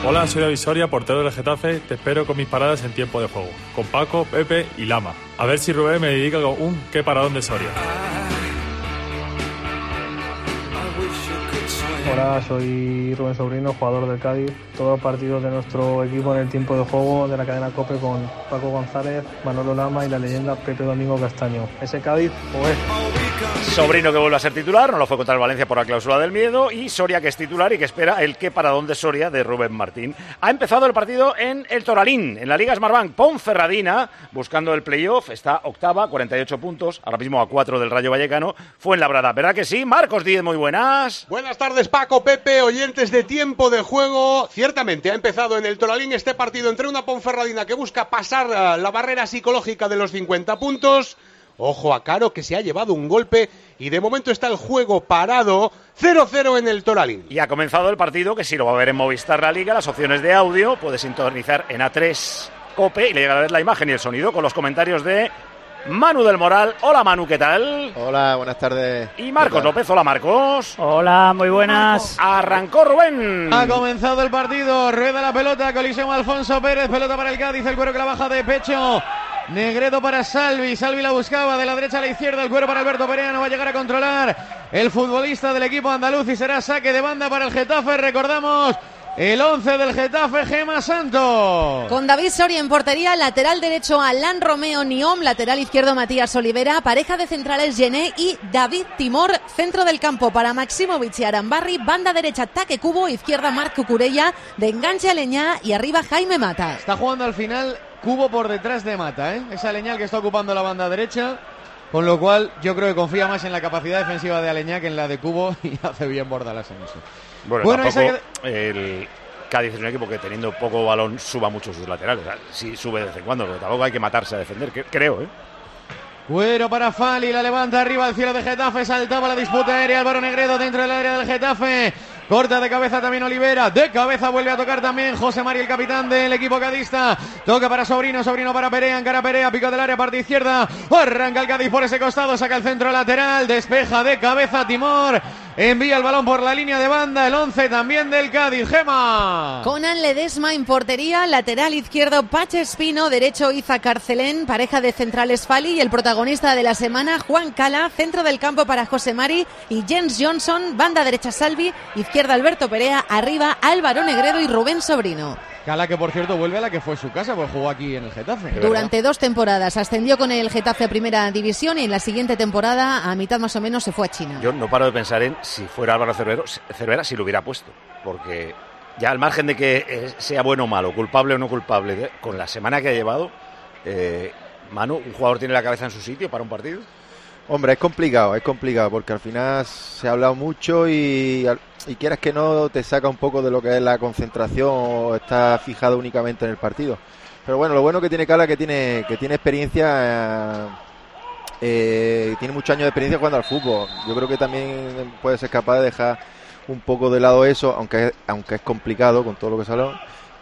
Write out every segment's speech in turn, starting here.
Hola, soy David Soria, portero del Getafe. Te espero con mis paradas en tiempo de juego. Con Paco, Pepe y Lama. A ver si Rubén me dedica con un qué paradón de Soria. Hola, soy Rubén Sobrino, jugador del Cádiz. Todos los partidos de nuestro equipo en el tiempo de juego de la cadena COPE con Paco González, Manolo Lama y la leyenda Pepe Domingo Castaño. ¿Ese Cádiz o es? Sobrino que vuelve a ser titular, no lo fue contra el Valencia por la cláusula del miedo, y Soria que es titular y que espera el qué paradón de Soria de Rubén Martín. Ha empezado el partido en el Toralín, en la Liga Smartbank. Ponferradina, buscando el playoff, está octava, 48 puntos, ahora mismo a 4 del Rayo Vallecano. Fuenlabrada, ¿verdad que sí? Marcos Díez, muy buenas. Buenas tardes, Paco, Pepe, oyentes de tiempo de juego. Ciertamente ha empezado en el Toralín este partido entre una Ponferradina que busca pasar la barrera psicológica de los 50 puntos. Ojo a Caro, que se ha llevado un golpe y de momento está el juego parado. 0-0 en el Toralín. Y ha comenzado el partido, que si lo va a ver en Movistar La Liga, las opciones de audio, puede sintonizar en A3 COPE y le llega a ver la imagen y el sonido con los comentarios de Manu del Moral. Hola Manu, ¿qué tal? Hola, buenas tardes. Y Marcos López, hola Marcos. Hola, muy buenas. Arrancó Rubén. Ha comenzado el partido, rueda la pelota, colisión Alfonso Pérez, pelota para el Cádiz, el Cuero que la baja de pecho. Negredo para Salvi, Salvi la buscaba de la derecha a la izquierda, el Cuero para Alberto Perea, no va a llegar a controlar el futbolista del equipo andaluz y será saque de banda para el Getafe. Recordamos el 11 del Getafe, Gema Santos. Con David Soria en portería, lateral derecho Alan Romeo Niom, lateral izquierdo Matías Olivera, pareja de centrales Gené y David Timor, centro del campo para Maximovic y Arambarri, banda derecha Taque Cubo, izquierda Marc Cucurella, de enganche Aleñá y arriba Jaime Mata. Está jugando al final Cubo por detrás de Mata, Es Aleñá el que está ocupando la banda derecha, con lo cual yo creo que confía más en la capacidad defensiva de Aleñá que en la de Cubo y hace bien Bordalás en eso. Bueno, tampoco el Cádiz es un equipo que teniendo poco balón suba mucho sus laterales. O sea, sí sube de vez en cuando, pero tampoco hay que matarse a defender, creo, Cuero para Fali, la levanta arriba al cielo de Getafe, saltaba la disputa aérea, Álvaro Negredo dentro del área del Getafe. Corta de cabeza también Olivera, de cabeza vuelve a tocar también José Mari, el capitán del equipo cadista. Toca para Sobrino, Sobrino para Perea, encara Perea, pico del área, parte izquierda. Arranca el Cádiz por ese costado, saca el centro lateral, despeja de cabeza Timor. Envía el balón por la línea de banda, el 11 también del Cádiz, Gema. Conan Ledesma en portería, lateral izquierdo Pache Espino, derecho Iza Carcelén, pareja de centrales Fali y el protagonista de la semana Juan Cala, centro del campo para José Mari y Jens Johnson, banda derecha Salvi, izquierda Alberto Perea, arriba Álvaro Negredo y Rubén Sobrino. Cala que por cierto vuelve a la que fue su casa, pues jugó aquí en el Getafe. Durante 2 temporadas ascendió con el Getafe a primera división y en la siguiente temporada, a mitad más o menos, se fue a China. Yo no paro de pensar en si fuera Álvaro Cervera si lo hubiera puesto, porque ya al margen de que sea bueno o malo, culpable o no culpable, con la semana que ha llevado, Manu, ¿un jugador tiene la cabeza en su sitio para un partido? Hombre, es complicado porque al final se ha hablado mucho y quieras que no te saca un poco de lo que es la concentración o está fijado únicamente en el partido. Pero bueno, lo bueno que tiene Cala que tiene experiencia, tiene muchos años de experiencia jugando al fútbol. Yo creo que también puede ser capaz de dejar un poco de lado eso, aunque es complicado con todo lo que se ha hablado.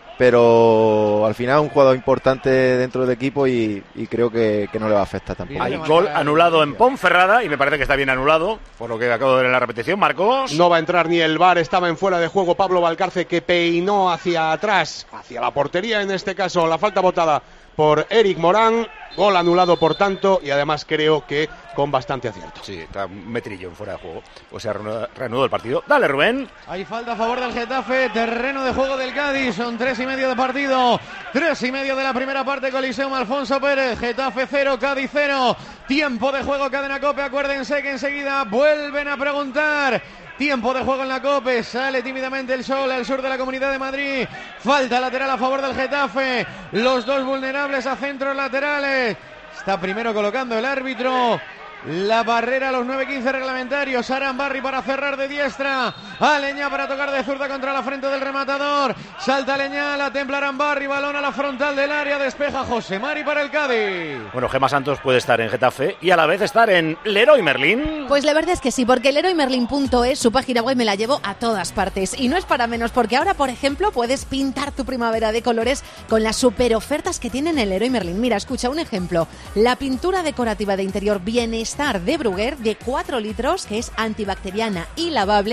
Pero al final es un jugador importante dentro del equipo y creo que no le va a afectar tampoco. Hay gol anulado en Ponferrada y me parece que está bien anulado, por lo que acabo de ver en la repetición. Marcos. No va a entrar ni el VAR, estaba en fuera de juego Pablo Valcarce, que peinó hacia atrás, hacia la portería en este caso, la falta botada por Eric Morán. Gol anulado, por tanto, y además creo que con bastante acierto. Sí, está un metrillo en fuera de juego. O sea, reanudó el partido. Dale, Rubén. Hay falta a favor del Getafe, terreno de juego del Cádiz. Son 3:30 de partido. 3:30 de la primera parte, colisión Alfonso Pérez. Getafe 0, Cádiz 0. Tiempo de juego, cadena COPE. Acuérdense que enseguida vuelven a preguntar. Tiempo de juego en la COPE, sale tímidamente el sol al sur de la Comunidad de Madrid. Falta lateral a favor del Getafe. Los dos vulnerables a centros laterales. Está primero colocando el árbitro la barrera a los 9:15 reglamentarios. Arambarri para cerrar de diestra. Aleñá para tocar de zurda contra la frente del rematador. Salta Aleñá, la templa Arambarri. Balón a la frontal del área. Despeja José Mari para el Cádiz. Bueno, Gema Santos puede estar en Getafe y a la vez estar en Leroy Merlin. Pues la verdad es que sí, porque leroymerlin.es, su página web, me la llevo a todas partes. Y no es para menos, porque ahora, por ejemplo, puedes pintar tu primavera de colores con las super ofertas que tienen en Leroy Merlin. Mira, escucha un ejemplo. La pintura decorativa de interior Bienestar de Bruguer de 4 litros, que es antibacteriana y lavable y que no huele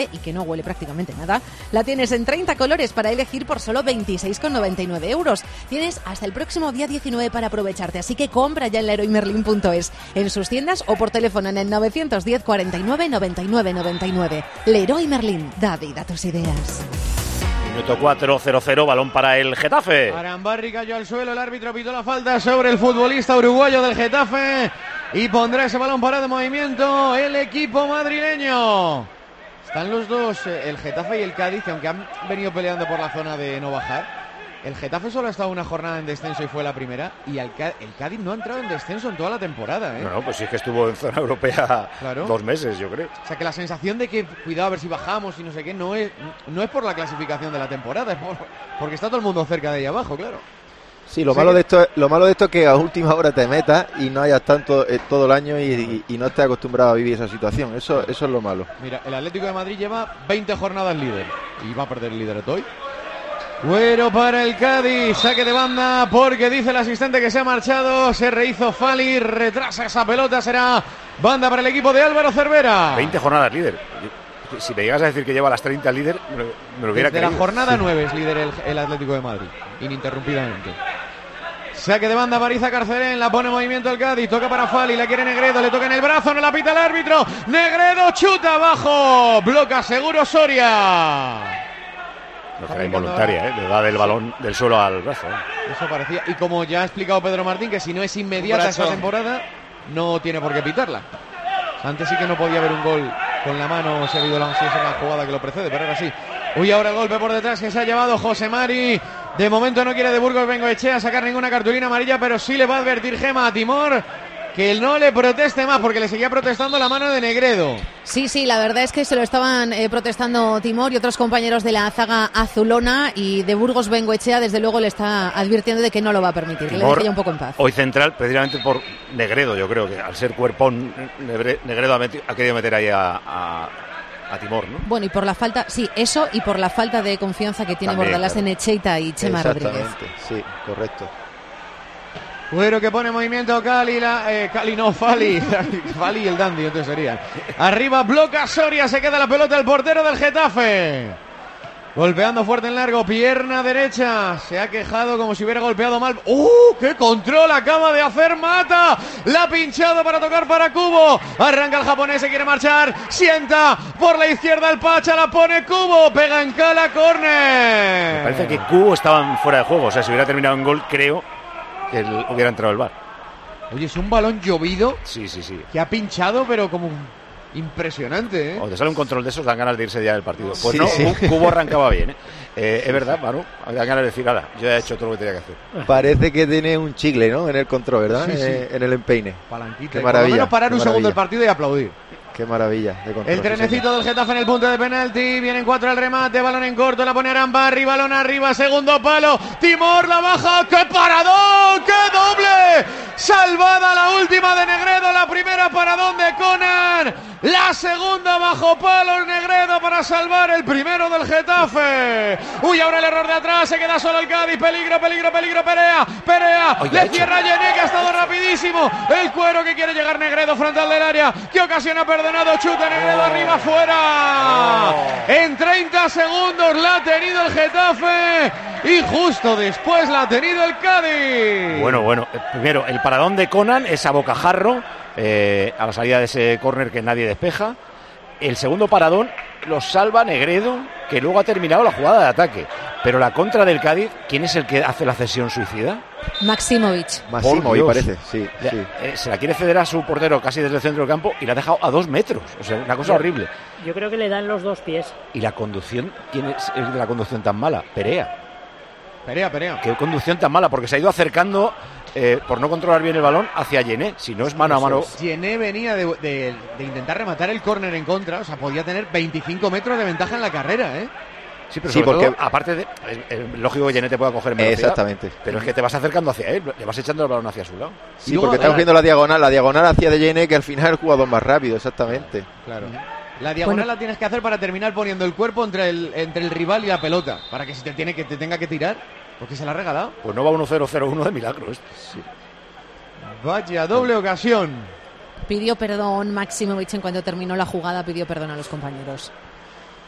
huele prácticamente nada, la tienes en 30 colores para elegir por solo 26,99 euros. Tienes hasta el próximo día 19 para aprovecharte, así que compra ya en leroymerlin.es, en sus tiendas o por teléfono en el 910 49 99 99. Leroy Merlin, da vida a tus ideas. Minuto 4-0-0, balón para el Getafe. Arambarri cayó al suelo, el árbitro pitó la falta sobre el futbolista uruguayo del Getafe y pondrá ese balón parado en movimiento el equipo madrileño. Están los dos, el Getafe y el Cádiz, que aunque han venido peleando por la zona de no bajar, el Getafe solo ha estado una jornada en descenso y fue la primera, y el Cádiz no ha entrado en descenso en toda la temporada, ¿eh? No, pues sí es que estuvo en zona europea 2 meses, yo creo. O sea, que la sensación de que, cuidado a ver si bajamos y no sé qué, no es por la clasificación de la temporada, es porque está todo el mundo cerca de ahí abajo, claro. Sí, lo malo de esto es que a última hora te metas y no hayas tanto todo el año y no estés acostumbrado a vivir esa situación. Eso es lo malo. Mira, el Atlético de Madrid lleva 20 jornadas líder y va a perder el liderato hoy. Güero para el Cádiz, saque de banda porque dice el asistente que se ha marchado, se rehizo Fali, retrasa esa pelota, será banda para el equipo de Álvaro Cervera. 20 jornadas líder. Si me llegas a decir que lleva las 30 líder, me lo hubiera creído. De la jornada 9 es líder el Atlético de Madrid, ininterrumpidamente. Saque de banda para Iza Carcelén, la pone en movimiento el Cádiz, toca para Fali, la quiere Negredo, le toca en el brazo, no la pita el árbitro, Negredo chuta abajo, bloca seguro Soria. No será involuntaria, le da del balón del suelo al brazo. Eso parecía. Y como ya ha explicado Pedro Martín, que si no es inmediata esta temporada, no tiene por qué pitarla. Antes sí que no podía haber un gol con la mano, si ha habido la jugada que lo precede, pero ahora sí. Uy, ahora el golpe por detrás que se ha llevado José Mari. De momento no quiere de Burgos Bengoechea sacar ninguna cartulina amarilla, pero sí le va a advertir Gema a Timor que no le proteste más, porque le seguía protestando la mano de Negredo. Sí, la verdad es que se lo estaban protestando Timor y otros compañeros de la zaga azulona, y de Burgos Bengoechea desde luego le está advirtiendo de que no lo va a permitir, que le deje ya un poco en paz. Hoy central, precisamente por Negredo, yo creo que al ser cuerpón, Negredo ha querido meter ahí a Timor, ¿no? Bueno, y por la falta, sí, eso, y por la falta de confianza que tiene Bordalás en Echeita y Chema Rodríguez. Sí, correcto. Güero que pone en movimiento Fali. Fali y el Dandy, entonces sería. Arriba bloca Soria, se queda la pelota el portero del Getafe. Golpeando fuerte en largo, pierna derecha. Se ha quejado como si hubiera golpeado mal. ¡Qué control acaba de hacer Mata! La ha pinchado para tocar para Kubo. Arranca el japonés, se quiere marchar. Sienta por la izquierda el Pacha, la pone Kubo. Pega en cala, córner. Me parece que Kubo estaba fuera de juego. O sea, si hubiera terminado en gol, creo que hubiera entrado el VAR. Oye, es un balón llovido. Sí. Que ha pinchado, pero como impresionante, ¿eh? Cuando te sale un control de esos, dan ganas de irse ya del partido. Pues Kubo arrancaba bien, ¿eh? Es verdad, Manu. Dan ganas de decir, nada, yo he hecho todo lo que tenía que hacer. Parece que tiene un chicle, ¿no? En el control, ¿verdad? Sí. En el empeine. Palanquita. Qué maravilla. Por lo menos parar un segundo el partido y aplaudir. Qué maravilla de control. El trenecito del Getafe en el punto de penalti. Vienen 4 al remate. Balón en corto. La pone Arambarri. Balón arriba. Segundo palo. Timor la baja. ¡Qué paradón! ¡Qué doble! Salvada la última de Negredo. La primera paradón de Conan. La segunda bajo palo Negredo para salvar el primero del Getafe. Uy, ahora el error de atrás. Se queda solo el Cádiz. Peligro. Perea. Le cierra Yené, que ha estado rapidísimo. El Cuero que quiere llegar Negredo frontal del área. ¿Qué ocasión ha perdonado? Chuta Negredo arriba, fuera. En 30 segundos la ha tenido el Getafe y justo después la ha tenido el Cádiz. Bueno. Primero, el paradón de Conan es a bocajarro a la salida de ese córner que nadie despeja. El segundo paradón lo salva Negredo, que luego ha terminado la jugada de ataque. Pero la contra del Cádiz, ¿quién es el que hace la cesión suicida? Maximovic, parece, sí. Se la quiere ceder a su portero casi desde el centro del campo y la ha dejado a 2 metros. O sea, una cosa horrible. Yo creo que le dan los 2 pies. ¿Y la conducción? ¿Quién es el de la conducción tan mala? Perea. ¿Qué conducción tan mala? Porque se ha ido acercando, por no controlar bien el balón, hacia Yené. Si no es mano a mano. Yené venía de intentar rematar el córner en contra. O sea, podía tener 25 metros de ventaja en la carrera, ¿eh? Sí, pero sobre todo, aparte de... lógico que Yené te pueda coger en velocidad. Exactamente. Pero es que te vas acercando hacia él, le vas echando el balón hacia su lado. Sí, porque estamos viendo la diagonal hacia de Yené, que al final es el jugador más rápido, exactamente. Claro. La diagonal la tienes que hacer para terminar poniendo el cuerpo entre el rival y la pelota, para que si te tenga que tirar, porque se la ha regalado. Pues no va 1-0-0-1 de milagro. Sí. Vaya doble ocasión. Pidió perdón Maximovic en cuanto terminó la jugada, pidió perdón a los compañeros.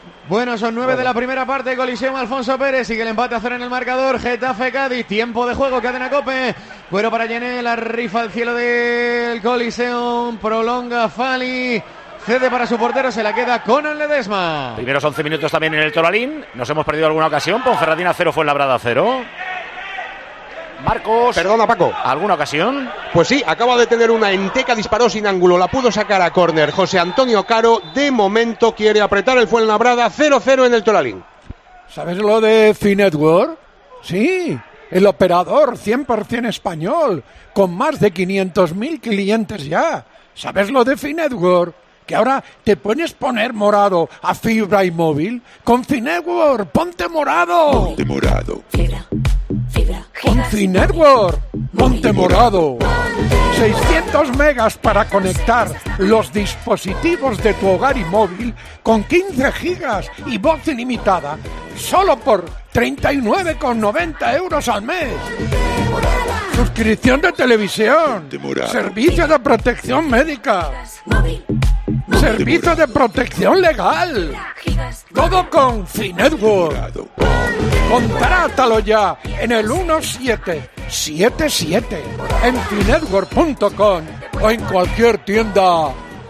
Bueno, son 9 de la primera parte, Coliseum Alfonso Pérez, sigue el empate a 0 en el marcador, Getafe Cádiz, tiempo de juego, Cadena COPE, cuero para Yené, la rifa al cielo del Coliseum, prolonga Fali, cede para su portero, se la queda Conan Ledesma. Primeros 11 minutos también en el Toralín, nos hemos perdido alguna ocasión, Ponferradina 0, Fuenlabrada 0. Marcos. Perdona, Paco. ¿Alguna ocasión? Pues sí, acaba de tener una. Enteca disparó sin ángulo, la pudo sacar a córner. José Antonio Caro, de momento, quiere apretar el Fuenlabrada. 0-0 en el Toralín. ¿Sabes lo de Finetwork? Sí, el operador 100% español, con más de 500.000 clientes ya. ¿Sabes lo de Finetwork? Que ahora te puedes poner morado a fibra y móvil. Con Finetwork, ponte morado. Ponte morado. Fibra. Con Finetwork, ponte morado. 600 megas para conectar los dispositivos de tu hogar y móvil con 15 gigas y voz ilimitada. Solo por 39,90 euros al mes. Suscripción de televisión. Servicio de protección médica. Servicio de protección legal. Todo con Finetwork. Contrátalo ya en el 1777 en finetwork.com o en cualquier tienda.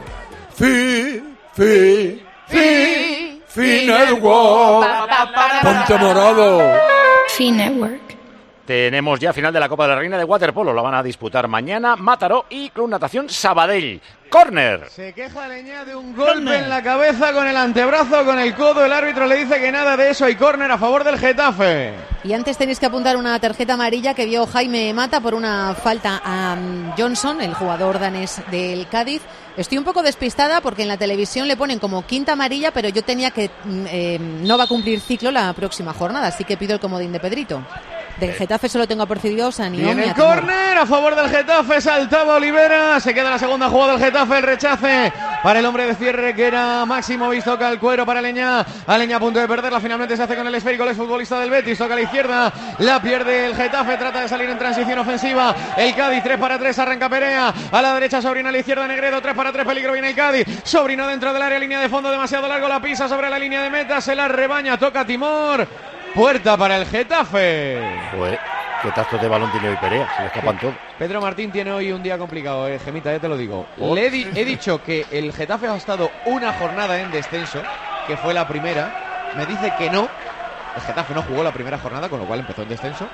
Finetwork. Ponte morado. Finetwork. Tenemos ya final de la Copa de la Reina de waterpolo. La van a disputar mañana Mataró y Club Natación Sabadell. Córner. Se queja Leñá de un golpe en la cabeza con el antebrazo, con el codo. El árbitro le dice que nada de eso. Hay córner a favor del Getafe. Y antes tenéis que apuntar una tarjeta amarilla que vio Jaime Mata por una falta a Johnson, el jugador danés del Cádiz. Estoy un poco despistada porque en la televisión le ponen como quinta amarilla, pero yo tenía que no va a cumplir ciclo la próxima jornada, así que pido el comodín de Pedrito. Del Getafe solo tengo apercibidos a Nión. Viene el córner a favor del Getafe, saltaba Olivera, se queda la segunda jugada del Getafe, el rechace para el hombre de cierre que era Máximo Viz, toca el cuero para Leñá, a Leñá a punto de perderla, finalmente se hace con el esférico, el futbolista del Betis, toca a la izquierda, la pierde el Getafe, trata de salir en transición ofensiva, el Cádiz 3-3, arranca Perea, a la derecha Sobrino, a la izquierda Negredo, 3-3, peligro, viene el Cádiz, Sobrino dentro del área, línea de fondo demasiado largo, la pisa sobre la línea de meta, se la rebaña, toca Timor. Puerta para el Getafe. Joder, qué tacto de balón tiene hoy Perea, se le escapan todos. Pedro Martín tiene hoy un día complicado, Gemita, ya te lo digo. He dicho que el Getafe ha estado una jornada en descenso, que fue la primera. Me dice que no. El Getafe no jugó la primera jornada, con lo cual empezó en descenso.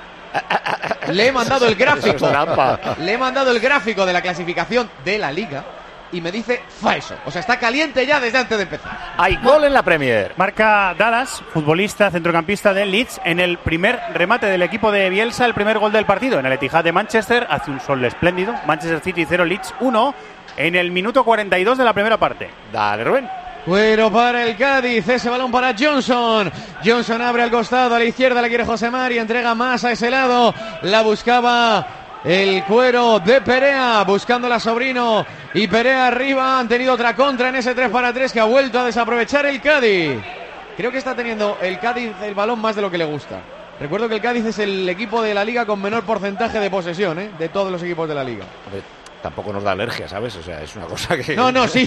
Le he mandado el gráfico. Le he mandado el gráfico de la clasificación de la Liga. Y me dice falso. O sea, está caliente ya desde antes de empezar. Hay gol en la Premier. Marca Dallas, futbolista, centrocampista del Leeds, en el primer remate del equipo de Bielsa, el primer gol del partido. En el Etihad de Manchester, hace un sol espléndido. Manchester City 0, Leeds 1, en el minuto 42 de la primera parte. Dale, Rubén. Cuero para el Cádiz, ese balón para Johnson. Johnson abre al costado, a la izquierda la quiere José Mari, entrega más a ese lado. La buscaba el cuero de Perea, buscando a Sobrino y Perea arriba. Han tenido otra contra en ese 3-3 que ha vuelto a desaprovechar el Cádiz. Creo que está teniendo el Cádiz el balón más de lo que le gusta. Recuerdo que el Cádiz es el equipo de la Liga con menor porcentaje de posesión, de todos los equipos de la Liga. A ver, tampoco nos da alergia, ¿sabes? O sea, es una cosa que... No, sí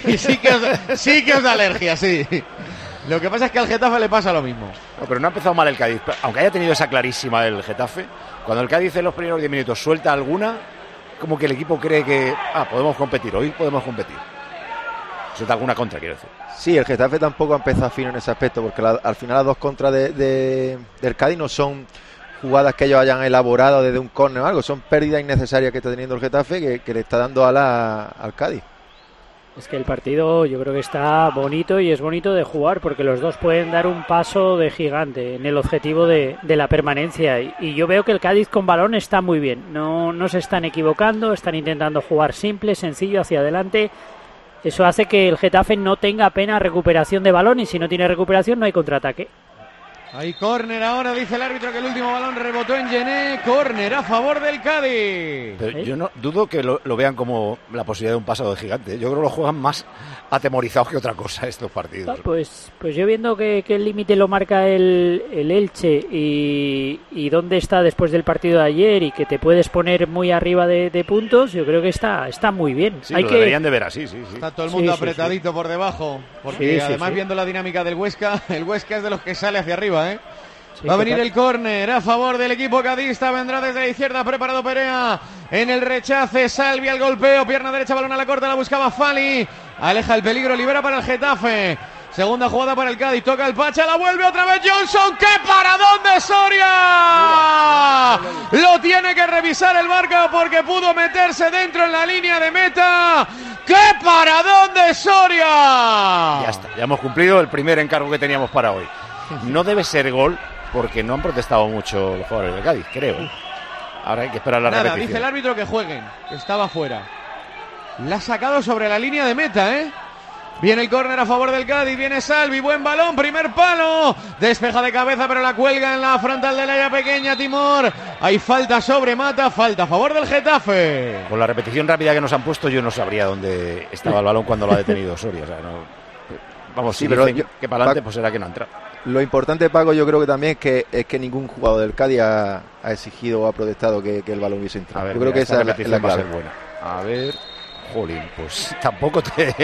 que os da alergia, sí. Lo que pasa es que al Getafe le pasa lo mismo. No, pero no ha empezado mal el Cádiz. Aunque haya tenido esa clarísima el Getafe, cuando el Cádiz en los primeros 10 minutos suelta alguna, como que el equipo cree que podemos competir, hoy podemos competir. Suelta alguna contra, quiero decir. Sí, el Getafe tampoco ha empezado fino en ese aspecto, porque al final las dos contras del Cádiz no son jugadas que ellos hayan elaborado desde un córner o algo, son pérdidas innecesarias que está teniendo el Getafe que le está dando alas al Cádiz. Es que el partido yo creo que está bonito y es bonito de jugar porque los dos pueden dar un paso de gigante en el objetivo de la permanencia y yo veo que el Cádiz con balón está muy bien, no se están equivocando, están intentando jugar simple, sencillo, hacia adelante. Eso hace que el Getafe no tenga apenas recuperación de balón y si no tiene recuperación no hay contraataque. Hay córner ahora, dice el árbitro que el último balón rebotó en Gené. Córner a favor del Cádiz. Pero yo no dudo que lo vean como la posibilidad de un pasado de gigante. Yo creo que lo juegan más atemorizados que otra cosa estos partidos. Pues yo viendo que el límite lo marca el Elche y dónde está después del partido de ayer y que te puedes poner muy arriba de puntos, yo creo que está muy bien. Sí, lo deberían de ver así, sí. Está todo el mundo apretadito por debajo, porque además viendo la dinámica del Huesca, el Huesca es de los que sale hacia arriba, ¿eh? Sí, va a venir el córner a favor del equipo cadista, vendrá desde la izquierda, preparado Perea en el rechace, Salvi al golpeo, pierna derecha, balón a la corta, la buscaba Fali, aleja el peligro, libera para el Getafe. Segunda jugada para el Cádiz, toca el Pacha, la vuelve otra vez Johnson, ¡qué paradón de Soria! Lo tiene que revisar el Barca porque pudo meterse dentro en la línea de meta. ¡Qué paradón de Soria! Ya está, ya hemos cumplido el primer encargo que teníamos para hoy. No debe ser gol porque no han protestado mucho los jugadores del Cádiz, creo. Ahora hay que esperar la repetición. Dice el árbitro que jueguen, que estaba fuera. La ha sacado sobre la línea de meta, ¿eh? Viene el córner a favor del Cádiz, viene Salvi, buen balón, primer palo, despeja de cabeza pero la cuelga en la frontal del área pequeña Timor, hay falta sobre Mata, falta a favor del Getafe. Con la repetición rápida que nos han puesto yo no sabría dónde estaba el balón cuando lo ha detenido Soria, o sea, no... Vamos, sí, pero que para adelante pues será que no ha entrado. Lo importante, Paco, yo creo que también es que ningún jugador del Cádiz ha exigido o ha protestado que el balón hubiese entrado. Ver, yo creo que esa es la clave. Buena. A ver... Jolín, pues tampoco te...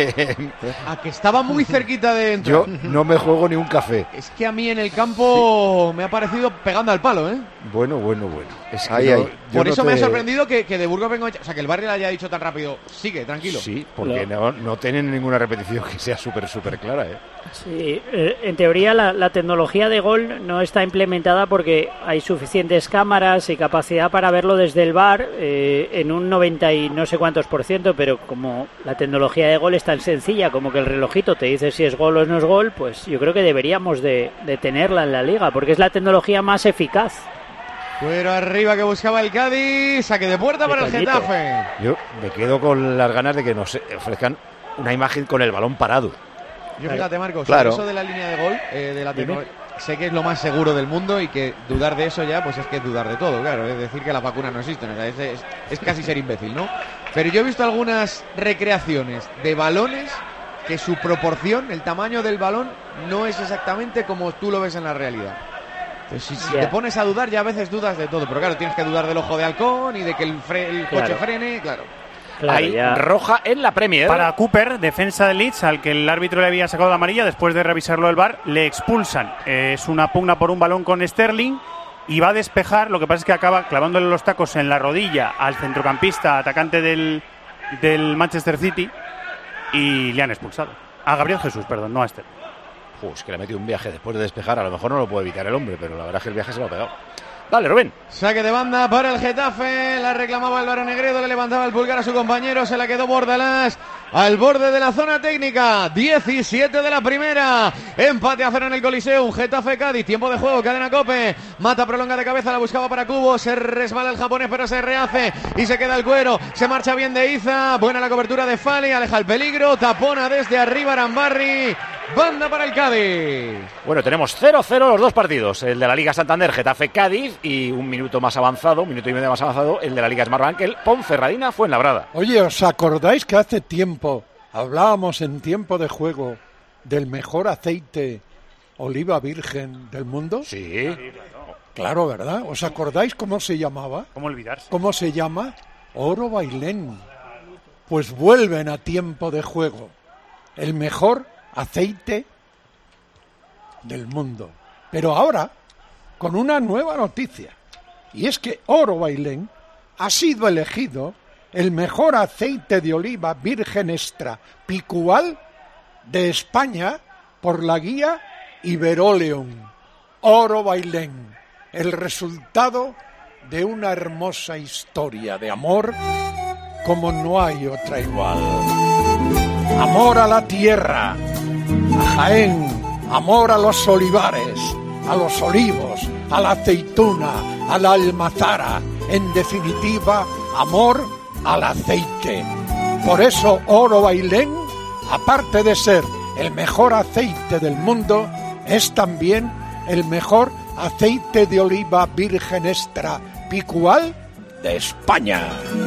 A que estaba muy cerquita de entrar. Yo no me juego ni un café. Es que a mí en el campo me ha parecido pegando al palo, ¿eh? Bueno. Es que ahí. Por eso me ha sorprendido que de Burgos venga... O sea, que el Barrio le haya dicho tan rápido, sigue, tranquilo. Sí, porque no tienen ninguna repetición que sea súper clara, ¿eh? Sí, en teoría la tecnología de gol no está implementada porque hay suficientes cámaras y capacidad para verlo desde el VAR en un 90 y no sé cuántos %, pero como la tecnología de gol es tan sencilla como que el relojito te dice si es gol o no es gol, pues yo creo que deberíamos de tenerla en la liga porque es la tecnología más eficaz. Pero arriba que buscaba el Cádiz, saque de puerta para el Getafe. Yo me quedo con las ganas de que nos ofrezcan una imagen con el balón parado. Yo fíjate, Marcos, claro. Eso de la línea de gol, de la tecnología, sé que es lo más seguro del mundo y que dudar de eso ya, pues es que es dudar de todo, claro. Es decir que las vacunas no existen, o sea, es casi ser imbécil, ¿no? Pero yo he visto algunas recreaciones de balones que su proporción, el tamaño del balón, no es exactamente como tú lo ves en la realidad. Entonces, si te pones a dudar, ya a veces dudas de todo, pero claro, tienes que dudar del ojo de halcón y de que el coche frene, claro. Hay roja en la Premier. Para Cooper, defensa del Leeds, al que el árbitro le había sacado la amarilla, después de revisarlo el VAR, le expulsan. Es una pugna por un balón con Sterling y va a despejar, lo que pasa es que acaba clavándole los tacos en la rodilla al centrocampista, atacante del Manchester City, y le han expulsado. A Gabriel Jesús, perdón, no a Sterling. Es que le ha metido un viaje después de despejar, a lo mejor no lo puede evitar el hombre, pero la verdad es que el viaje se lo ha pegado. Dale, Rubén. Saque de banda para el Getafe. La reclamaba Álvaro Negredo. Le levantaba el pulgar a su compañero. Se la quedó Bordalás al borde de la zona técnica. 17 de la primera. Empate a 0 en el Coliseum. Getafe Cádiz. Tiempo de juego. Cadena Cope. Mata prolonga de cabeza. La buscaba para Cubo. Se resbala el japonés, pero se rehace. Y se queda el cuero. Se marcha bien de Iza. Buena la cobertura de Fali. Aleja el peligro. Tapona desde arriba Arambarri. Banda para el Cádiz. Bueno, tenemos 0-0 los dos partidos. El de la Liga Santander, Getafe-Cádiz, y un minuto más avanzado, un minuto y medio más avanzado, el de la Liga Smartbank, el Ponferradina-Fuenlabrada. Oye, ¿os acordáis que hace tiempo hablábamos en tiempo de juego del mejor aceite oliva virgen del mundo? Sí. Claro, ¿verdad? ¿Os acordáis cómo se llamaba? ¿Cómo olvidarse? ¿Cómo se llama? Oro Bailén. Pues vuelven a tiempo de juego. El mejor aceite del mundo. Pero ahora, con una nueva noticia. Y es que Oro Bailén ha sido elegido el mejor aceite de oliva virgen extra picual de España por la guía Iberoleón. Oro Bailén, el resultado de una hermosa historia de amor como no hay otra igual. Amor a la tierra, a Jaén, amor a los olivares, a los olivos, a la aceituna, a la almazara, en definitiva, amor al aceite. Por eso Oro Bailén, aparte de ser el mejor aceite del mundo, es también el mejor aceite de oliva virgen extra picual de España.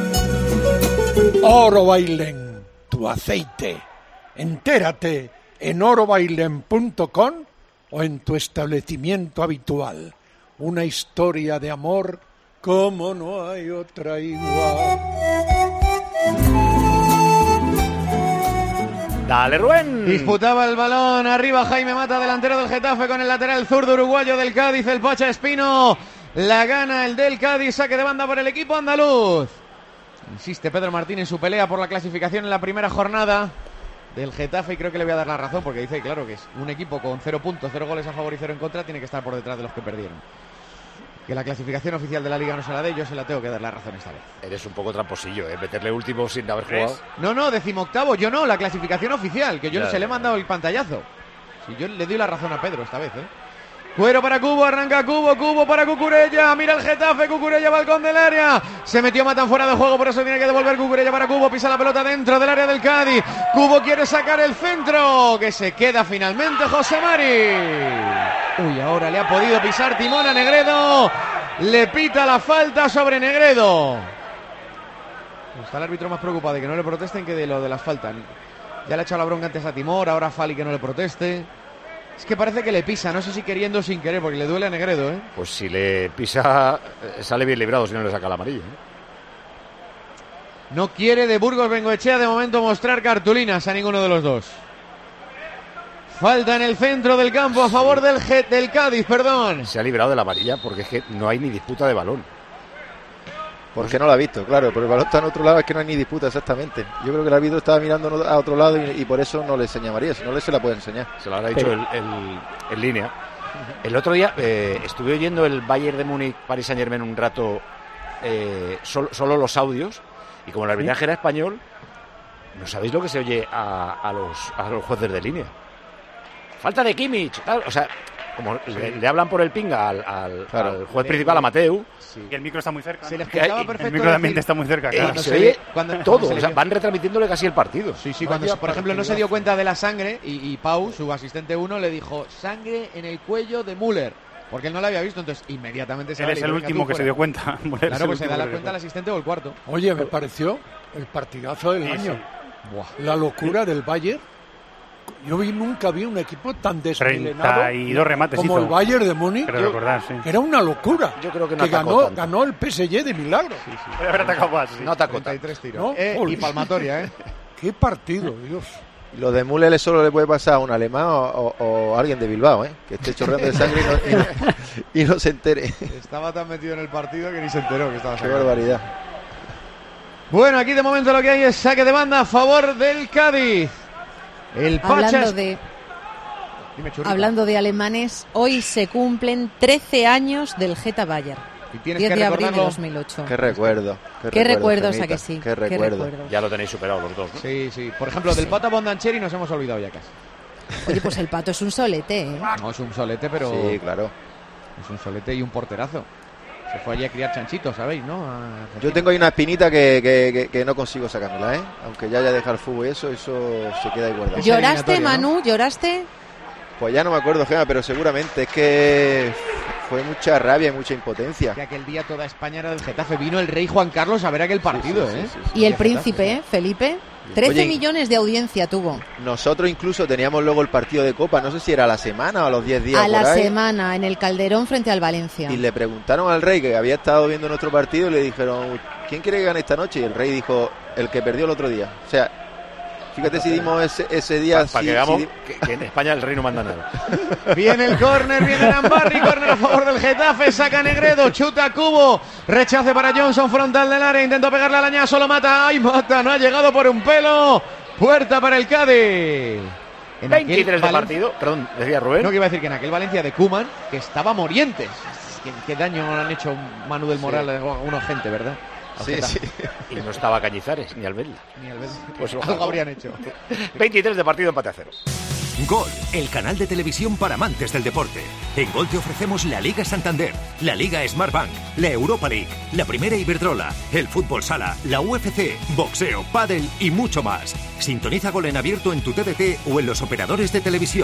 Orobailén, tu aceite. Entérate en orobailén.com o en tu establecimiento habitual. Una historia de amor como no hay otra igual. Dale, Rubén. Disputaba el balón arriba Jaime Mata, delantero del Getafe, con el lateral zurdo uruguayo del Cádiz, el Pacha Espino. La gana el del Cádiz, saque de banda por el equipo andaluz. Insiste Pedro Martín en su pelea por la clasificación en la primera jornada del Getafe, y creo que le voy a dar la razón, porque dice, claro, que es un equipo con 0 puntos, 0 goles a favor y 0 en contra, tiene que estar por detrás de los que perdieron. Que la clasificación oficial de la Liga no se la dé, yo se la tengo que dar la razón esta vez. Eres un poco tramposillo, meterle último sin haber jugado. No, 18º, yo no, la clasificación oficial, que yo Ya, se le he ya. mandado el pantallazo. Si yo le doy la razón a Pedro esta vez, Cuero para Cubo, arranca Cubo para Cucurella, mira el Getafe, Cucurella, balcón del área, se metió Matan fuera de juego, por eso tiene que devolver Cucurella para Cubo, pisa la pelota dentro del área del Cádiz, Cubo quiere sacar el centro, que se queda finalmente José Mari. Uy, ahora le ha podido pisar timón a Negredo, le pita la falta sobre Negredo. Está el árbitro más preocupado de que no le protesten que de lo de las faltas. Ya le ha echado la bronca antes a Timor, ahora a Fali que no le proteste. Es que parece que le pisa, no sé si queriendo o sin querer, porque le duele a Negredo, Pues si le pisa, sale bien librado si no le saca la amarilla. No quiere de Burgos Bengoechea de momento mostrar cartulinas a ninguno de los dos. Falta en el centro del campo a favor del Cádiz, perdón. Se ha librado de la amarilla porque es que no hay ni disputa de balón. Porque no lo ha visto, claro, pero el balón está en otro lado, es que no hay ni disputa exactamente. Yo creo que el árbitro estaba mirando a otro lado y por eso no le enseñaría, si no se la puede enseñar. Se lo habrá dicho en línea. El otro día estuve oyendo el Bayern de Múnich, Paris Saint-Germain un rato, solo los audios, y como el arbitraje era español, no sabéis lo que se oye a los jueces de línea. Falta de Kimmich, tal, o sea, como le hablan por el pinga al juez principal, a Mateu. Sí. Y el micro está muy cerca. Se le explicaba perfecto. El micro también está muy cerca, claro. Se oye todo, o sea, van retransmitiéndole casi el partido. Sí, cuando por ejemplo no se dio cuenta de la sangre y Pau, su asistente 1, le dijo sangre en el cuello de Müller, porque él no la había visto, entonces inmediatamente se Él es el último que se dio cuenta. Claro, pues se da la cuenta el asistente o el cuarto. Oye, me pareció el partidazo del año. Sí. La locura del Bayern. Yo nunca vi un equipo tan desmilenado 32 remates como hizo. el Bayern de Múnich. Creo recordar, sí. Era una locura. Yo creo que no atacó tanto. ganó el PSG de milagro. Puede haber atacado más. Sí. No atacó tanto. 33 tiros. ¿No? Y palmatoria, Qué partido, Dios. Lo de Müller solo le puede pasar a un alemán o a alguien de Bilbao, que esté chorreando de sangre y no se entere. Estaba tan metido en el partido que ni se enteró que estaba Qué sacando. barbaridad. Bueno, aquí de momento lo que hay es saque de banda a favor del Cádiz. El Pacha. Hablando de alemanes, hoy se cumplen 13 años del Geta Bayern. Y tienes 10 que de abril de recordarlo. 2008. Qué recuerdo. Qué recuerdos, Gemita, a que sí. Qué recuerdo. Ya lo tenéis superado los dos, ¿no? Sí. Por ejemplo, del Pato Bondancheri nos hemos olvidado ya casi. Oye, pues el Pato es un solete, No es un solete, pero Sí, claro. es un solete y un porterazo. Se fue allí a criar chanchitos, ¿sabéis, no? Yo tengo ahí una espinita que no consigo sacármela, aunque ya haya dejado el fútbol y eso se queda ahí guardado. ¿Lloraste, eliminatorio, Manu? ¿Lloraste? Pues ya no me acuerdo, Gema, pero seguramente es que fue mucha rabia y mucha impotencia. Que aquel día toda España era del Getafe. Vino el rey Juan Carlos a ver aquel partido, Sí, sí, sí, Y el príncipe, Felipe, 13 Oye, millones de audiencia tuvo. Nosotros incluso teníamos luego el partido de Copa, no sé si era a la semana o a los 10 días A la por ahí, semana, en el Calderón frente al Valencia. y le preguntaron al rey que había estado viendo nuestro partido y le dijeron, ¿quién quiere que gane esta noche? Y el rey dijo, el que perdió el otro día. O sea, fíjate si dimos ese día... Para que veamos que en España el rey no manda nada. Viene el córner, viene Lambarri, córner a favor del Getafe, saca Negredo, chuta Cubo, rechace para Johnson, frontal del área, intentó pegarle al Añá, solo Mata, ¡ay, Mata! No ha llegado por un pelo, puerta para el Cádiz. En 23 de partido, perdón, decía Rubén. No, que iba a decir que en aquel Valencia de Koeman, que estaba morientes. ¿Qué daño han hecho Manu del Moral a una gente, verdad? Sí. Y no estaba Cañizares, ni Albelda. Ni al Betis. Pues Algo habrían hecho. 23 de partido, empate a 0. Gol, el canal de televisión para amantes del deporte. En Gol te ofrecemos la Liga Santander, la Liga Smartbank, la Europa League, la Primera Iberdrola, el Fútbol Sala, la UFC, boxeo, pádel y mucho más. Sintoniza Gol en abierto en tu TDT o en los operadores de televisión.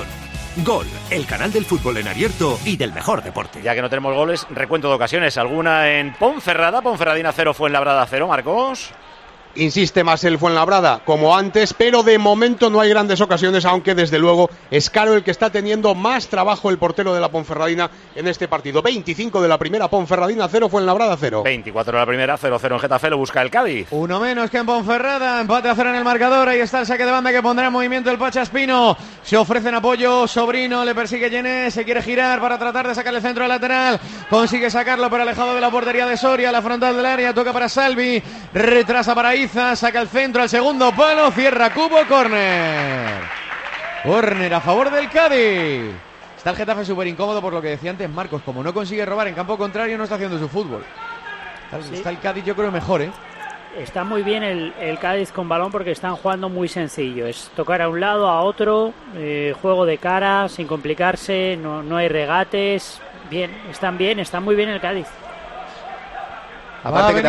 Gol, el canal del fútbol en abierto y del mejor deporte. Ya que no tenemos goles, recuento de ocasiones. ¿Alguna en Ponferrada? Ponferradina 0, Fuenlabrada 0, Marcos. Insiste más el Fuenlabrada como antes, pero de momento no hay grandes ocasiones, aunque desde luego es Caro el que está teniendo más trabajo, el portero de la Ponferradina en este partido. 25 de la primera, Ponferradina 0, Fuenlabrada 0. 24 de la primera, 0-0 en Getafe, lo busca el Cádiz. Uno menos que en Ponferrada, empate a 0 en el marcador. Ahí está el saque de banda que pondrá en movimiento el Pacha Espino. Se ofrece en apoyo, Sobrino, le persigue Llené, se quiere girar para tratar de sacar el centro al lateral. Consigue sacarlo, pero alejado de la portería de Soria, la frontal del área, toca para Salvi, retrasa para Iza, saca el centro al segundo palo, cierra Cubo, córner. Córner a favor del Cádiz. Está el Getafe súper incómodo por lo que decía antes Marcos, como no consigue robar en campo contrario no está haciendo su fútbol. Está el Cádiz yo creo mejor, ¿eh? Está muy bien el Cádiz con balón porque están jugando muy sencillo. Es tocar a un lado, a otro, juego de cara, sin complicarse, no hay regates. Bien, está muy bien el Cádiz. Aparte que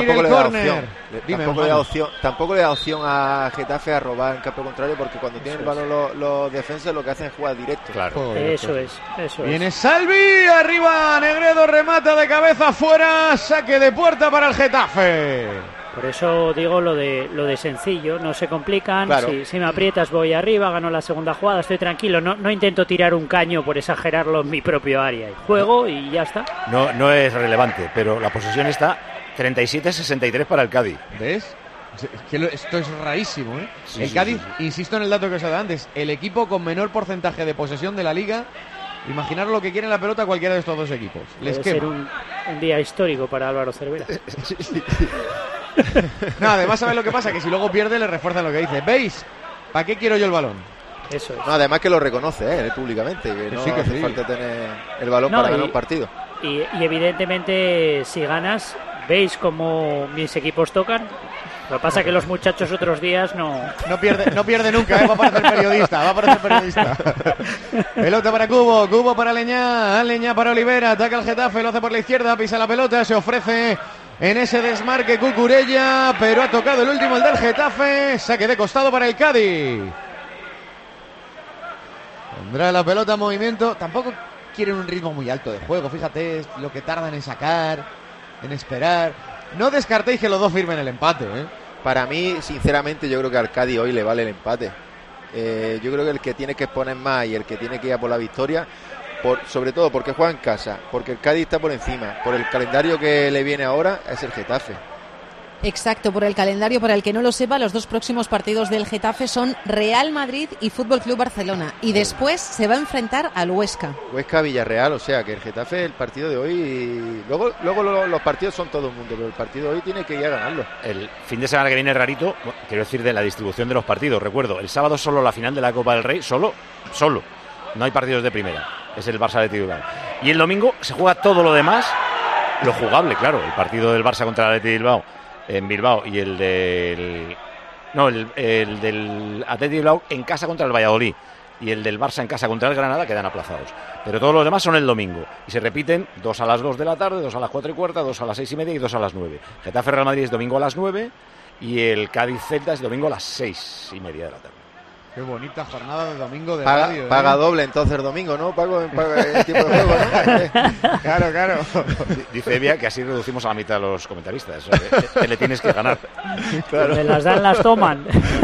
tampoco le da opción a Getafe a robar en campo contrario, porque cuando tienen el balón los defensas lo que hacen es jugar directo. Claro. Eso es. Viene Salvi, arriba Negredo, remata de cabeza fuera, saque de puerta para el Getafe. Por eso digo lo de sencillo, no se complican. Claro. Si me aprietas voy arriba, gano la segunda jugada, estoy tranquilo, no intento tirar un caño por exagerarlo en mi propio área. Juego y ya está. No es relevante, pero la posesión está 37-63 para el Cádiz. ¿Ves? Es que esto es rarísimo, ¿eh? Sí, el Cádiz, insisto en el dato que os he dado antes, el equipo con menor porcentaje de posesión de la Liga. Imaginar lo que quiere la pelota cualquiera de estos dos equipos. Debe ser un día histórico para Álvaro Cervera. No, además, ¿sabes lo que pasa? Que si luego pierde le refuerzan lo que dice. ¿Veis? ¿Para qué quiero yo el balón? Eso es. No, además que lo reconoce públicamente, que no hace falta tener el balón para ganar un partido. Y evidentemente si ganas, ¿veis cómo mis equipos tocan? Lo que pasa es que los muchachos otros días no pierde nunca, va a parecer periodista. Pelota para Cubo para Leñá para Olivera, ataca el Getafe, lo hace por la izquierda, pisa la pelota, se ofrece en ese desmarque Cucurella, pero ha tocado el último, el del Getafe, saque de costado para el Cádiz. Pondrá la pelota en movimiento, tampoco quieren un ritmo muy alto de juego, fíjate lo que tardan en sacar, en esperar. No descartéis que los dos firmen el empate, ¿eh? Para mí, sinceramente, yo creo que al Cádiz hoy le vale el empate. Yo creo que el que tiene que exponer más y el que tiene que ir a por la victoria, sobre todo porque juega en casa, porque el Cádiz está por encima, por el calendario que le viene ahora, es el Getafe. Exacto, por el calendario, para el que no lo sepa, los dos próximos partidos del Getafe son Real Madrid y Fútbol Club Barcelona, y después se va a enfrentar al Huesca. Huesca-Villarreal, o sea que el Getafe, el partido de hoy, luego los partidos son todo el mundo, pero el partido de hoy tiene que ir a ganarlo. El fin de semana que viene es rarito, quiero decir, de la distribución de los partidos. Recuerdo, el sábado solo la final de la Copa del Rey, solo, no hay partidos de primera, es el Barça de Bilbao. Y el domingo se juega todo lo demás, lo jugable, claro, el partido del Barça contra el Athletic Bilbao en Bilbao y el del Athletic Bilbao en casa contra el Valladolid y el del Barça en casa contra el Granada quedan aplazados. Pero todos los demás son el domingo y se repiten 2 a las 2 de la tarde, 2 a las 4:15, 2 a las 6:30 y 2 a las 9. Getafe Real Madrid es domingo a las 9 y el Cádiz Celta es domingo a las 6:30 de la tarde. Qué bonita jornada de domingo de radio. Paga doble entonces el domingo, ¿no? Paga el tiempo de juego, ¿no? Claro. Dice Evia que así reducimos a la mitad a los comentaristas. O sea, que le tienes que ganar. Claro. Me las dan, las toman.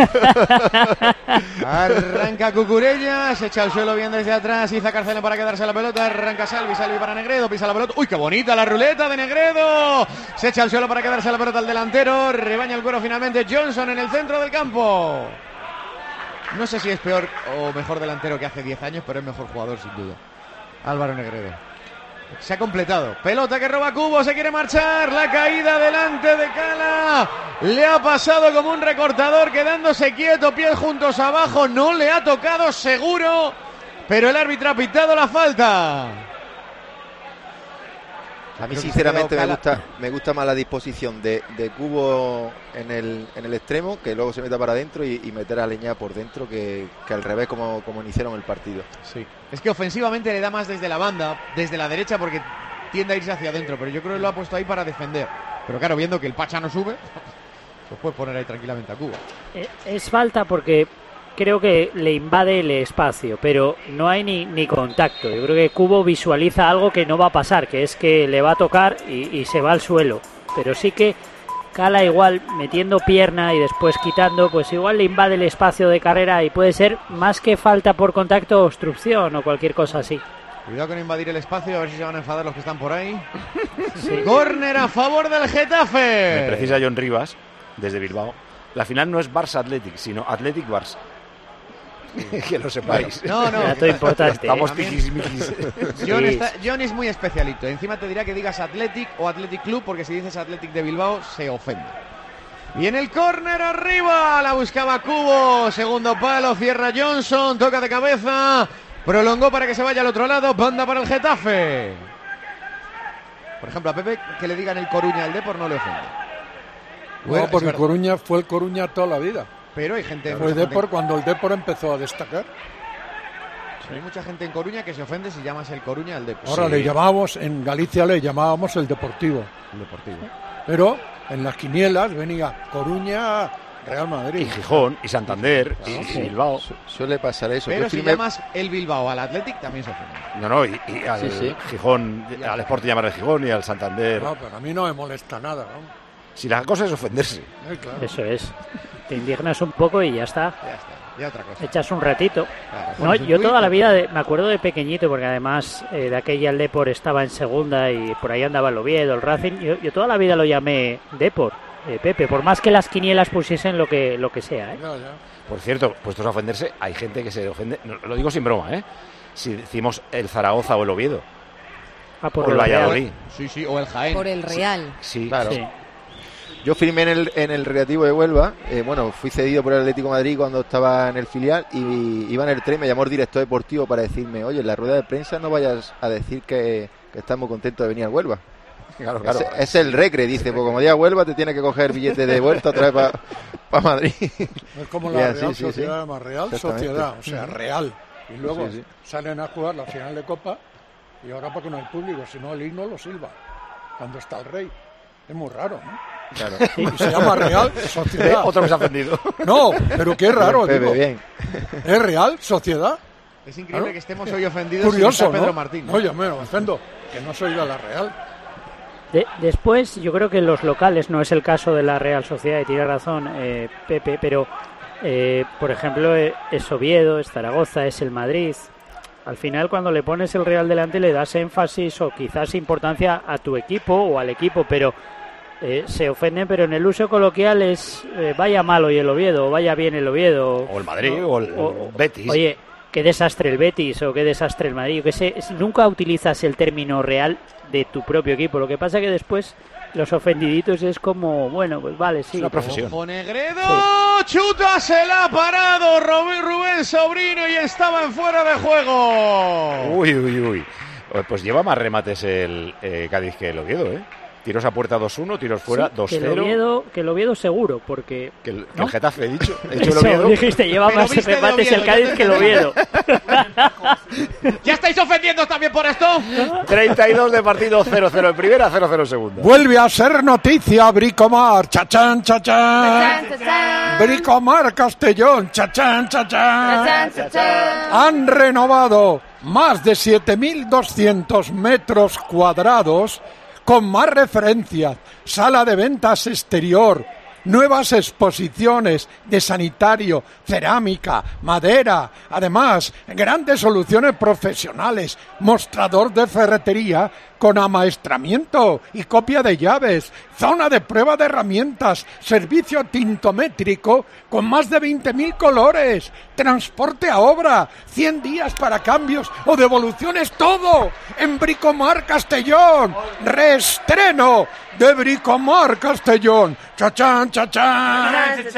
Arranca Cucurella, se echa al suelo bien desde atrás, Iza Carcelén para quedarse la pelota, arranca Salvi para Negredo, pisa la pelota. ¡Uy, qué bonita la ruleta de Negredo! Se echa al suelo para quedarse la pelota al delantero, rebaña el cuero finalmente Johnson en el centro del campo. No sé si es peor o mejor delantero que hace 10 años, pero es mejor jugador sin duda. Álvaro Negredo. Se ha completado. Pelota que roba Cubo, se quiere marchar. La caída delante de Cala. Le ha pasado como un recortador, quedándose quieto, pies juntos abajo. No le ha tocado seguro, pero el árbitro ha pitado la falta. A mí sinceramente me gusta más la disposición de Cubo en el extremo, que luego se meta para adentro y meter a Leñá por dentro, que al revés como iniciaron el partido. Sí. Es que ofensivamente le da más desde la banda, desde la derecha, porque tiende a irse hacia adentro, pero yo creo que lo ha puesto ahí para defender. Pero claro, viendo que el Pacha no sube, pues puedes poner ahí tranquilamente a Cubo. Es falta porque creo que le invade el espacio, pero no hay ni contacto. Yo creo que Kubo visualiza algo que no va a pasar, que es que le va a tocar y se va al suelo. Pero sí que Cala igual metiendo pierna y después quitando, pues igual le invade el espacio de carrera y puede ser más que falta por contacto, obstrucción o cualquier cosa así. Cuidado con invadir el espacio, a ver si se van a enfadar los que están por ahí. Sí. Córner a favor del Getafe. Me precisa John Rivas, desde Bilbao. La final no es Barça Athletic, sino Athletic Barça. Que lo sepáis. No. Dato importante. Estamos tiquismiquis. John es muy especialito. Encima te dirá que digas Athletic o Athletic Club, porque si dices Athletic de Bilbao se ofende. Y en el córner arriba la buscaba Kubo. Segundo palo, cierra Johnson, toca de cabeza. Prolongó para que se vaya al otro lado. Banda para el Getafe. Por ejemplo, a Pepe que le digan el Coruña al Depor no le ofende. No, porque Coruña fue el Coruña toda la vida. Pero hay gente... Fue Depor cuando el Depor empezó a destacar. Sí. Hay mucha gente en Coruña que se ofende si llamas el Coruña al Depor. Ahora le llamábamos, en Galicia le llamábamos el Deportivo. El Deportivo. Pero en las quinielas venía Coruña, Real Madrid. Y Gijón, y Santander, y Bilbao. Suele pasar eso. Pero si llamas el Bilbao al Athletic también se ofende. No, y al Gijón, al Sporting llamar el Gijón y al Santander. No, pero a mí no me molesta nada, ¿no? Si la cosa es ofenderse. Claro. Eso es. Te indignas un poco y ya está. Ya otra cosa. Echas un ratito. Claro, no, yo toda la vida me acuerdo de pequeñito, porque además de aquella el Depor estaba en segunda y por ahí andaba el Oviedo, el Racing. Yo toda la vida lo llamé Depor, Pepe, por más que las quinielas pusiesen lo que sea. Ya. Por cierto, puestos a ofenderse, hay gente que se ofende, lo digo sin broma, si decimos el Zaragoza o el Oviedo. Por el Valladolid. Sí, o el Jaén. Por el Real. Sí, claro. Sí. Yo firmé en el Recreativo de Huelva, fui cedido por el Atlético de Madrid cuando estaba en el filial y iba en el tren, me llamó el director deportivo para decirme, oye, en la rueda de prensa no vayas a decir que estamos contentos de venir a Huelva. Claro. Es el Recre, dice, pues como diga Huelva te tiene que coger billete de vuelta otra vez para Madrid. Es como la Real Sociedad, más Real Sociedad, o sea, Real. Y luego salen a jugar la final de Copa y ahora porque no hay público, si no el himno lo silba cuando está el rey. Es muy raro, ¿no? Claro. Y se llama Real Sociedad. Otro que se ha ofendido. No, pero qué raro, Pepe, digo. bien. ¿Es Real Sociedad? Es increíble que estemos hoy ofendidos. Curioso, sin Pedro ¿no? Martín. No, yo me ofendo, que no soy de la Real. Después, yo creo que los locales, no es el caso de la Real Sociedad, y tiene razón Pepe, pero por ejemplo es Oviedo, es Zaragoza, es el Madrid. Al final, cuando le pones el Real delante, le das énfasis o quizás importancia a tu equipo o al equipo, pero se ofenden, pero en el uso coloquial es vaya mal hoy el Oviedo, o vaya bien el Oviedo. O el Madrid, ¿no? o el Betis. Oye, qué desastre el Betis o qué desastre el Madrid. Nunca utilizas el término real de tu propio equipo. Lo que pasa que después los ofendiditos es como, bueno, pues vale, sí. Es una profesión. Ojo Negredo, chuta, se la ha parado Rubén Sobrino y estaba en fuera de juego. Uy. Pues lleva más remates el Cádiz que el Oviedo, Tiros a puerta 2-1, tiros fuera 2-0. Que el Oviedo seguro, porque... Que el ¿no? Getafe, he dicho. He dicho el Oviedo. Dijiste, lleva Pero más viste de remates Oviedo, el Cádiz que el Oviedo. ¿Ya estáis ofendiendo también por esto? 32 de partido, 0-0 en primera, 0-0 en segunda. Vuelve a ser noticia Bricomar, chachán, chachán. Bricomar Castellón, chachán, chachán. Han renovado más de 7.200 metros cuadrados con más referencias, sala de ventas exterior, nuevas exposiciones de sanitario, cerámica, madera, además grandes soluciones profesionales, mostrador de ferretería con amaestramiento y copia de llaves, zona de prueba de herramientas, servicio tintométrico con más de 20.000 colores, transporte a obra, 100 días para cambios o devoluciones, todo en Bricomar Castellón. Reestreno de Bricomar Castellón. Chachán, chachán.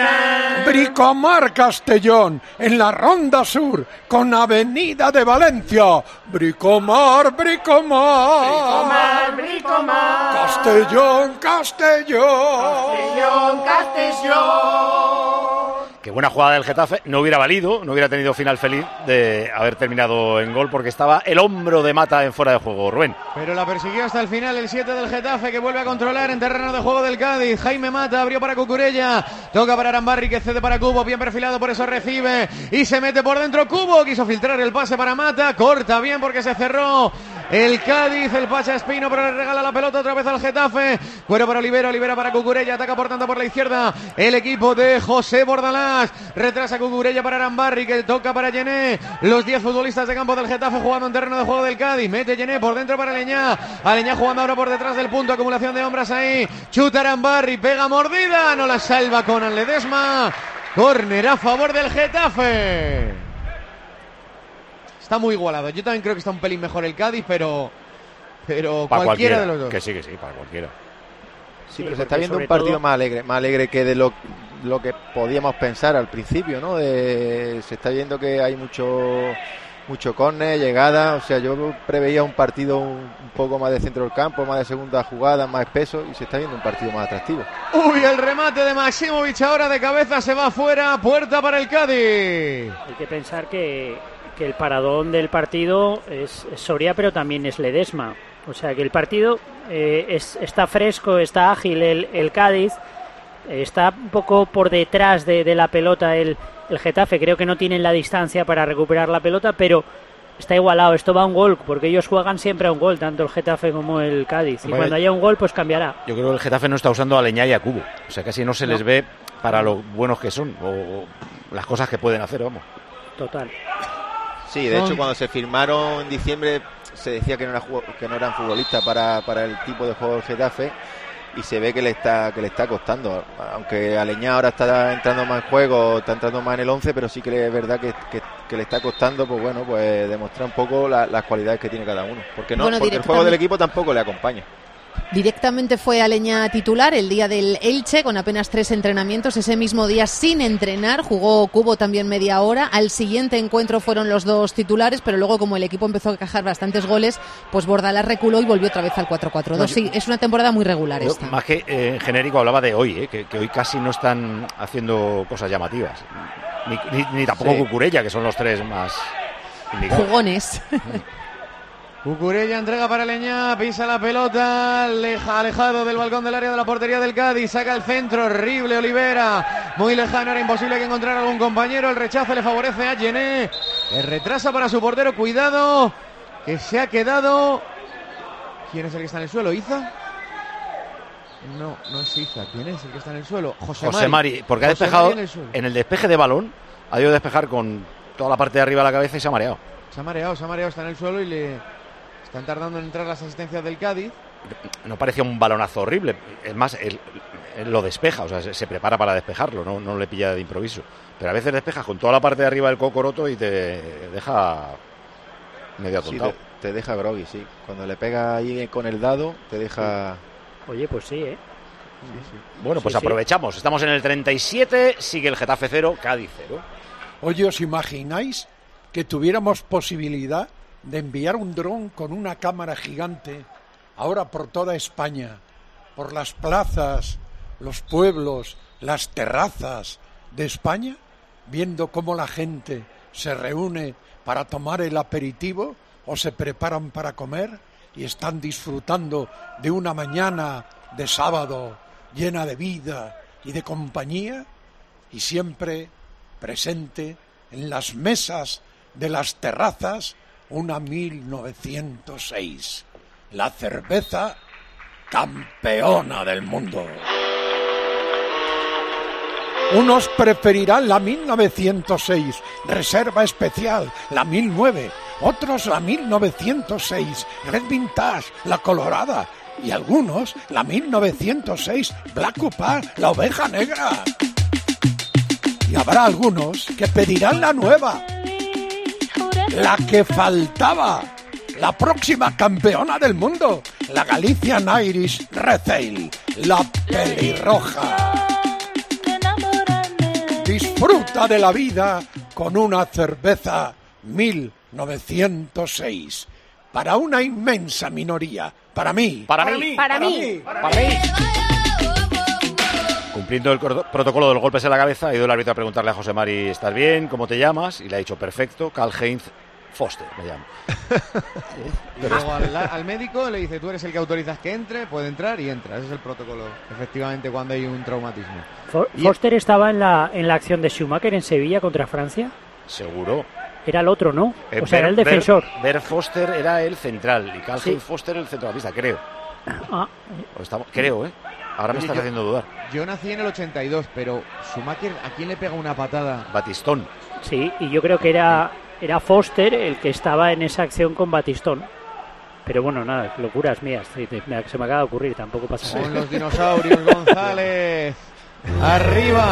Bricomar Castellón, en la Ronda Sur, con Avenida de Valencia. Bricomar, Bricomar. Castellón, Castellón. Qué buena jugada del Getafe, no hubiera valido, no hubiera tenido final feliz de haber terminado en gol porque estaba el hombro de Mata en fuera de juego, Rubén. Pero la persiguió hasta el final el 7 del Getafe, que vuelve a controlar en terreno de juego del Cádiz. Jaime Mata abrió para Cucurella, toca para Arambarri, que cede para Cubo, bien perfilado, por eso recibe y se mete por dentro Cubo, quiso filtrar el pase para Mata, corta bien porque se cerró el Cádiz, el Pacha Espino, pero le regala la pelota otra vez al Getafe. Cuero para Olivera, Olivera para Cucurella, ataca por tanto por la izquierda el equipo de José Bordalás. Retrasa Cucurella para Arambarri, que toca para Yené. Los 10 futbolistas de campo del Getafe jugando en terreno de juego del Cádiz. Mete Yené por dentro para Aleñá. Aleñá jugando ahora por detrás del punto. Acumulación de hombres ahí. Chuta Arambarri, pega mordida. No la salva Conan Ledesma. Córner a favor del Getafe. Está muy igualado. Yo también creo que está un pelín mejor el Cádiz, pero cualquiera de los dos. Que sí, para cualquiera. Sí, pero se está viendo un partido más alegre que de lo que podíamos pensar al principio, ¿no? Se está viendo que hay mucho córner, llegada, o sea, yo preveía un partido un poco más de centro del campo, más de segunda jugada, más espeso, y se está viendo un partido más atractivo. Uy, el remate de Maximovic ahora de cabeza se va fuera, puerta para el Cádiz. Hay que pensar que el paradón del partido es Soria, pero también es Ledesma. O sea que el partido está fresco, está ágil el Cádiz, está un poco por detrás de la pelota el Getafe. Creo que no tienen la distancia para recuperar la pelota, pero está igualado. Esto va a un gol, porque ellos juegan siempre a un gol, tanto el Getafe como el Cádiz. Y cuando haya un gol, pues cambiará. Yo creo que el Getafe no está usando a Aleñá y a Cubo. O sea, casi no se les ve para lo buenos que son o las cosas que pueden hacer, vamos. Total. Sí, de hecho, cuando se firmaron en diciembre se decía que no eran futbolistas para el tipo de juego del Getafe, y se ve que le está costando, aunque Aleñá ahora está entrando más en juego, está entrando más en el 11, pero sí que es verdad que le está costando, pues bueno, pues demostrar un poco las cualidades que tiene cada uno, porque el juego del equipo tampoco le acompaña. Directamente fue Aleñá titular el día del Elche, con apenas 3 entrenamientos. Ese mismo día, sin entrenar, jugó Cubo también media hora. Al siguiente encuentro fueron los 2 titulares, pero luego, como el equipo empezó a encajar bastantes goles, pues Bordalás reculó y volvió otra vez al 4-4-2. Sí, es una temporada muy regular esta. Más que en genérico hablaba de hoy, que hoy casi no están haciendo cosas llamativas. Ni tampoco Cucurella, que son los 3 más indicados. Jugones. Cucurella entrega para Aleñá, pisa la pelota, alejado del balcón del área de la portería del Cádiz, saca el centro, horrible Olivera, muy lejano, era imposible que encontrara algún compañero, el rechazo le favorece a Yené, que retrasa para su portero, cuidado, que se ha quedado. ¿Quién es el que está en el suelo? ¿Iza? No es Iza. ¿Quién es el que está en el suelo? José Mari, porque ha despejado en el despeje de balón, ha ido a despejar con toda la parte de arriba de la cabeza y se ha mareado. Se ha mareado, está en el suelo y le están tardando en entrar las asistencias del Cádiz. No parecía un balonazo horrible, es más, él lo despeja, o sea, se prepara para despejarlo, no le pilla de improviso. Pero a veces despejas con toda la parte de arriba del cocoroto y te deja medio atontado. Sí, te deja groggy, sí. Cuando le pega ahí con el dado, te deja... Oye, pues sí, ¿eh? Sí. Bueno, pues aprovechamos. Estamos en el 37, sigue el Getafe 0, Cádiz 0. Oye, ¿os imagináis que tuviéramos posibilidad de enviar un dron con una cámara gigante ahora por toda España, por las plazas, los pueblos, las terrazas de España, viendo cómo la gente se reúne para tomar el aperitivo o se preparan para comer y están disfrutando de una mañana de sábado llena de vida y de compañía, y siempre presente en las mesas de las terrazas una 1906, la cerveza campeona del mundo. Unos preferirán la 1906, reserva especial, la 1009, otros la 1906, Red Vintage, la colorada, y algunos la 1906, Black Cupar, la oveja negra. Y habrá algunos que pedirán la nueva, la que faltaba, la próxima campeona del mundo, la Galician Irish Red Ale, la pelirroja. Disfruta de la vida con una cerveza 1906. Para una inmensa minoría. Para mí. Para mí. Para mí. Con Cumpliendo el protocolo de los golpes en la cabeza, ha ido el árbitro a preguntarle a José Mari, ¿estás bien? ¿Cómo te llamas? Y le ha dicho, perfecto, Karl-Heinz Foster me llamo. Y luego al médico le dice, tú eres el que autorizas que entre, puede entrar y entra. Ese es el protocolo, efectivamente, cuando hay un traumatismo. ¿Foster estaba en la acción de Schumacher en Sevilla contra Francia? Seguro. Era el otro, ¿no? O sea, era el defensor. Bert Foster era el central y Karl-Heinz Foster el centrocampista, creo. Creo, ¿eh? Ahora me estás haciendo dudar. Yo nací en el 82, pero Schumacher, ¿a quién le pega una patada? Batistón. Sí, y yo creo que era Foster el que estaba en esa acción con Batistón. Pero bueno, nada, locuras mías. Se me acaba de ocurrir, tampoco pasa nada. Con los dinosaurios, González. Arriba.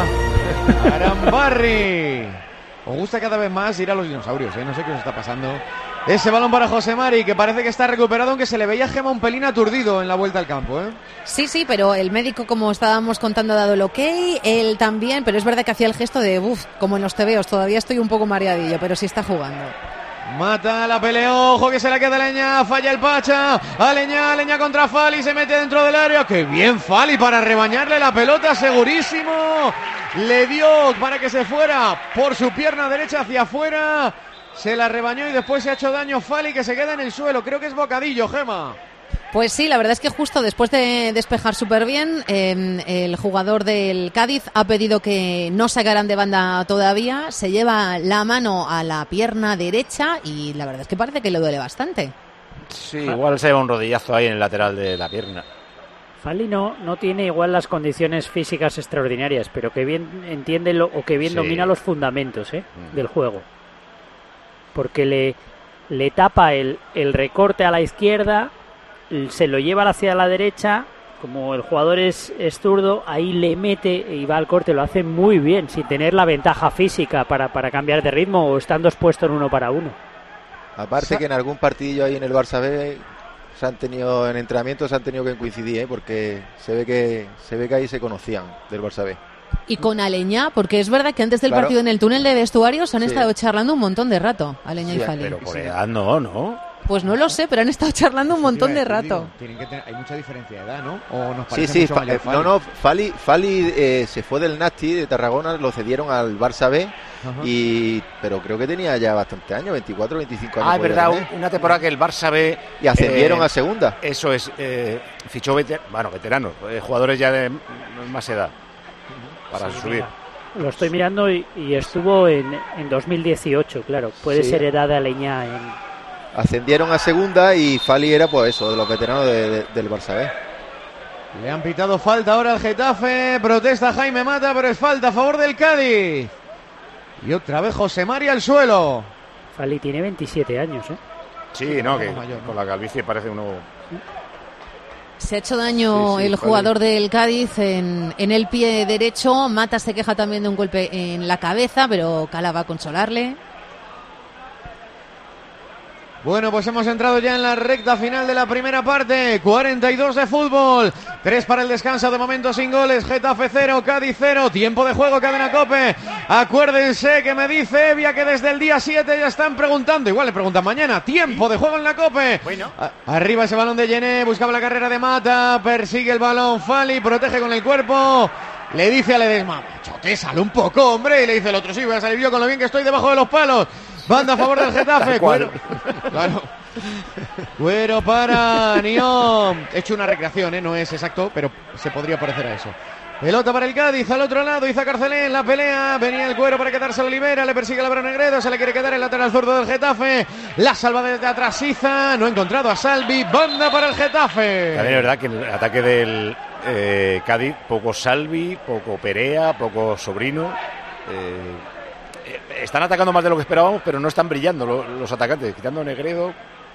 Arambarri. Os gusta cada vez más ir a los dinosaurios, ¿eh? No sé qué os está pasando. Ese balón para José Mari, que parece que está recuperado, aunque se le veía a Gema un pelín aturdido en la vuelta al campo, ¿eh? Sí, pero el médico, como estábamos contando, ha dado el ok, él también, pero es verdad que hacía el gesto de, como en los tebeos, todavía estoy un poco mareadillo, pero sí está jugando. Mata, la peleó, ojo que se la queda Leña, falla el Pacha, Leña contra Fali, se mete dentro del área, ¡qué bien Fali para rebañarle la pelota, segurísimo! Le dio para que se fuera por su pierna derecha hacia afuera, se la rebañó y después se ha hecho daño Fali, que se queda en el suelo, creo que es bocadillo, Gema. Pues sí, la verdad es que justo después de despejar súper bien, el jugador del Cádiz ha pedido que no sacaran de banda todavía, se lleva la mano a la pierna derecha y la verdad es que parece que le duele bastante. Sí, igual se lleva un rodillazo ahí en el lateral de la pierna. Fali no tiene igual las condiciones físicas extraordinarias, pero que bien entiende domina los fundamentos del juego. Porque le tapa el recorte a la izquierda, se lo lleva hacia la derecha, como el jugador es zurdo, ahí le mete y va al corte, lo hace muy bien, sin tener la ventaja física para cambiar de ritmo o estando expuesto en 1 para 1. Aparte que en algún partidillo ahí en el Barça B en entrenamientos se han tenido que coincidir, porque se ve que ahí se conocían del Barça B. Y con Aleñá, porque es verdad que antes del partido en el túnel de vestuarios han estado charlando un montón de rato, Aleñá y Fali. Pero por edad no. Pues no lo sé, pero han estado charlando un montón de rato. Hay mucha diferencia de edad, ¿no? ¿O nos parece mucho mayor Fali? Fali se fue del Nasti de Tarragona, lo cedieron al Barça B, pero creo que tenía ya bastante años, 24, 25 años. Es verdad, una temporada que el Barça B... Y ascendieron a segunda. Eso es, fichó veteranos, jugadores ya de más edad, para subir. Lo estoy mirando y estuvo en 2018, claro, puede ser edad de Aleñá Ascendieron a segunda y Fali era, pues eso, de los veteranos del Barça B. Le han pitado falta ahora al Getafe, protesta Jaime Mata, pero es falta a favor del Cádiz. Y otra vez José Mari al suelo. Fali tiene 27 años, ¿eh? Sí, que con la calvicie parece uno... Se ha hecho daño el jugador del Cádiz en el pie derecho. Mata se queja también de un golpe en la cabeza, pero Cala va a consolarle. Bueno, pues hemos entrado ya en la recta final de la primera parte. 42 de fútbol. 3 para el descanso, de momento sin goles. Getafe 0, Cádiz 0. Tiempo de juego, Cadena COPE. Acuérdense que me dice Evia que desde el día 7 ya están preguntando. Igual le preguntan mañana. Tiempo de juego en la COPE. Bueno. Arriba ese balón de Yené. Buscaba la carrera de Mata. Persigue el balón Fali. Protege con el cuerpo. Le dice a Ledesma, chote, sale un poco, hombre. Y le dice el otro, sí, voy a salir yo con lo bien que estoy debajo de los palos. Banda a favor del Getafe. Cuero. Claro. Cuero para Nión. He hecho una recreación, no es exacto, pero se podría parecer a eso. Pelota para el Cádiz, al otro lado, Iza Carcelén, la pelea, venía el Cuero para quedarse a Olivera, le persigue a Negredo, se le quiere quedar el lateral zurdo del Getafe, la salva desde atrás Iza, no ha encontrado a Salvi, banda para el Getafe. También es verdad que en el ataque del Cádiz, poco Salvi, poco Perea, poco Sobrino, están atacando más de lo que esperábamos, pero no están brillando los atacantes, quitando a Negredo.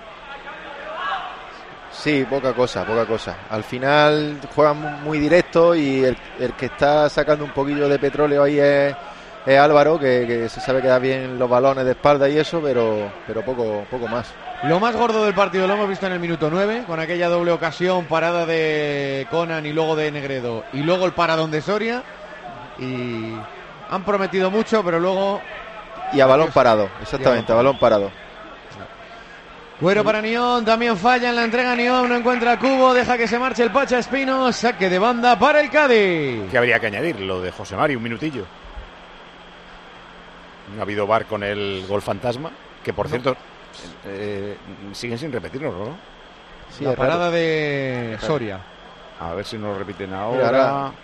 Sí, poca cosa. Al final juegan muy directo y el que está sacando un poquillo de petróleo ahí es Álvaro, que se sabe que da bien los balones de espalda y eso, pero poco más. Lo más gordo del partido lo hemos visto en el minuto 9, con aquella doble ocasión, parada de Conan y luego de Negredo, y luego el paradón de Soria, y han prometido mucho, pero luego... Y a balón parado, exactamente, a balón parado. Cuero para Nión, también falla en la entrega Nión, no encuentra Cubo, deja que se marche el Pacha Espino, saque de banda para el Cádiz. ¿Qué habría que añadir? Lo de José Mari, un minutillo. No ha habido VAR con el gol fantasma, que por cierto siguen sin repetirlo, ¿no? Sí, la parada de Soria. A ver si nos lo repiten ahora.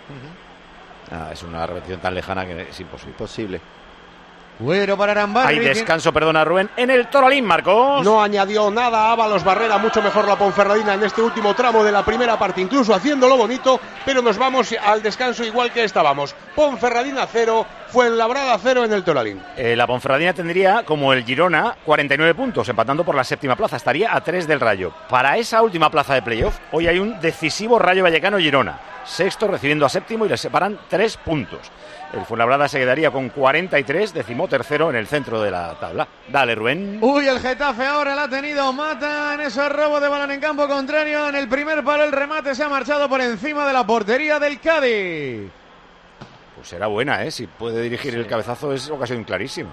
Es una repetición tan lejana que es imposible. Cuero para Arambarri. Hay descanso, perdona Rubén, en el Toralín, Marcos. No añadió nada Ábalos Barrera, mucho mejor la Ponferradina en este último tramo de la primera parte, incluso haciéndolo bonito, pero nos vamos al descanso igual que estábamos. Ponferradina 0, Fuenlabrada 0 en el Toralín. La Ponferradina tendría, como el Girona, 49 puntos, empatando por la séptima plaza, estaría a 3 del Rayo. Para esa última plaza de playoff, hoy hay un decisivo Rayo Vallecano-Girona, sexto recibiendo a séptimo y les separan 3 puntos. El Fuenlabrada se quedaría con 43, decimotercero en el centro de la tabla. Dale, Rubén. Uy, el Getafe ahora la ha tenido Mata en ese robo de balón en campo contrario. En el primer palo el remate se ha marchado por encima de la portería del Cádiz. Pues será buena, si puede dirigir el cabezazo es ocasión clarísima.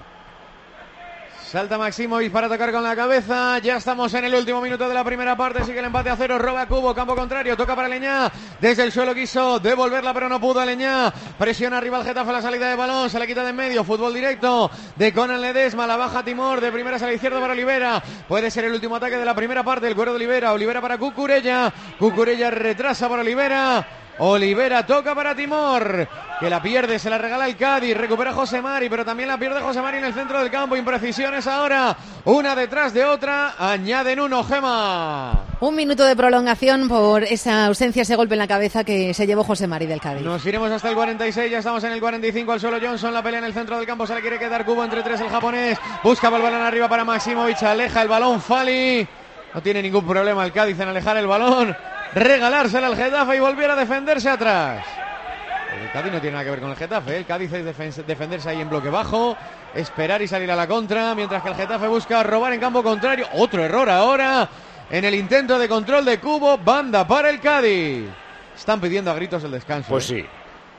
Salta Maximovic para tocar con la cabeza. Ya estamos en el último minuto de la primera parte. Sigue el empate a 0. Roba Cubo, campo contrario. Toca para Leñá. Desde el suelo quiso devolverla, pero no pudo. Leñá presiona arriba el Getafe a la salida de balón. Se la quita de en medio. Fútbol directo de Conan Ledesma. La baja Timor. De primera a la izquierda para Olivera. Puede ser el último ataque de la primera parte. El cuero de Olivera. Olivera para Cucurella. Cucurella retrasa para Olivera. Olivera toca para Timor, que la pierde, se la regala el Cádiz, recupera José Mari, pero también la pierde José Mari en el centro del campo, imprecisiones ahora, una detrás de otra, añaden uno, Gema. Un minuto de prolongación por esa ausencia, ese golpe en la cabeza que se llevó José Mari del Cádiz. Nos iremos hasta el 46, ya estamos en el 45, al suelo Johnson, la pelea en el centro del campo, se le quiere quedar Cubo entre 3 el japonés, busca el balón arriba para Maximovic, aleja el balón Fali, no tiene ningún problema el Cádiz en alejar el balón, regalársela al Getafe y volviera a defenderse atrás. El Cádiz no tiene nada que ver con el Getafe, el Cádiz es defenderse ahí en bloque bajo, esperar y salir a la contra, mientras que el Getafe busca robar en campo contrario. Otro error ahora en el intento de control de Cubo, banda para el Cádiz. Están pidiendo a gritos el descanso. Pues sí,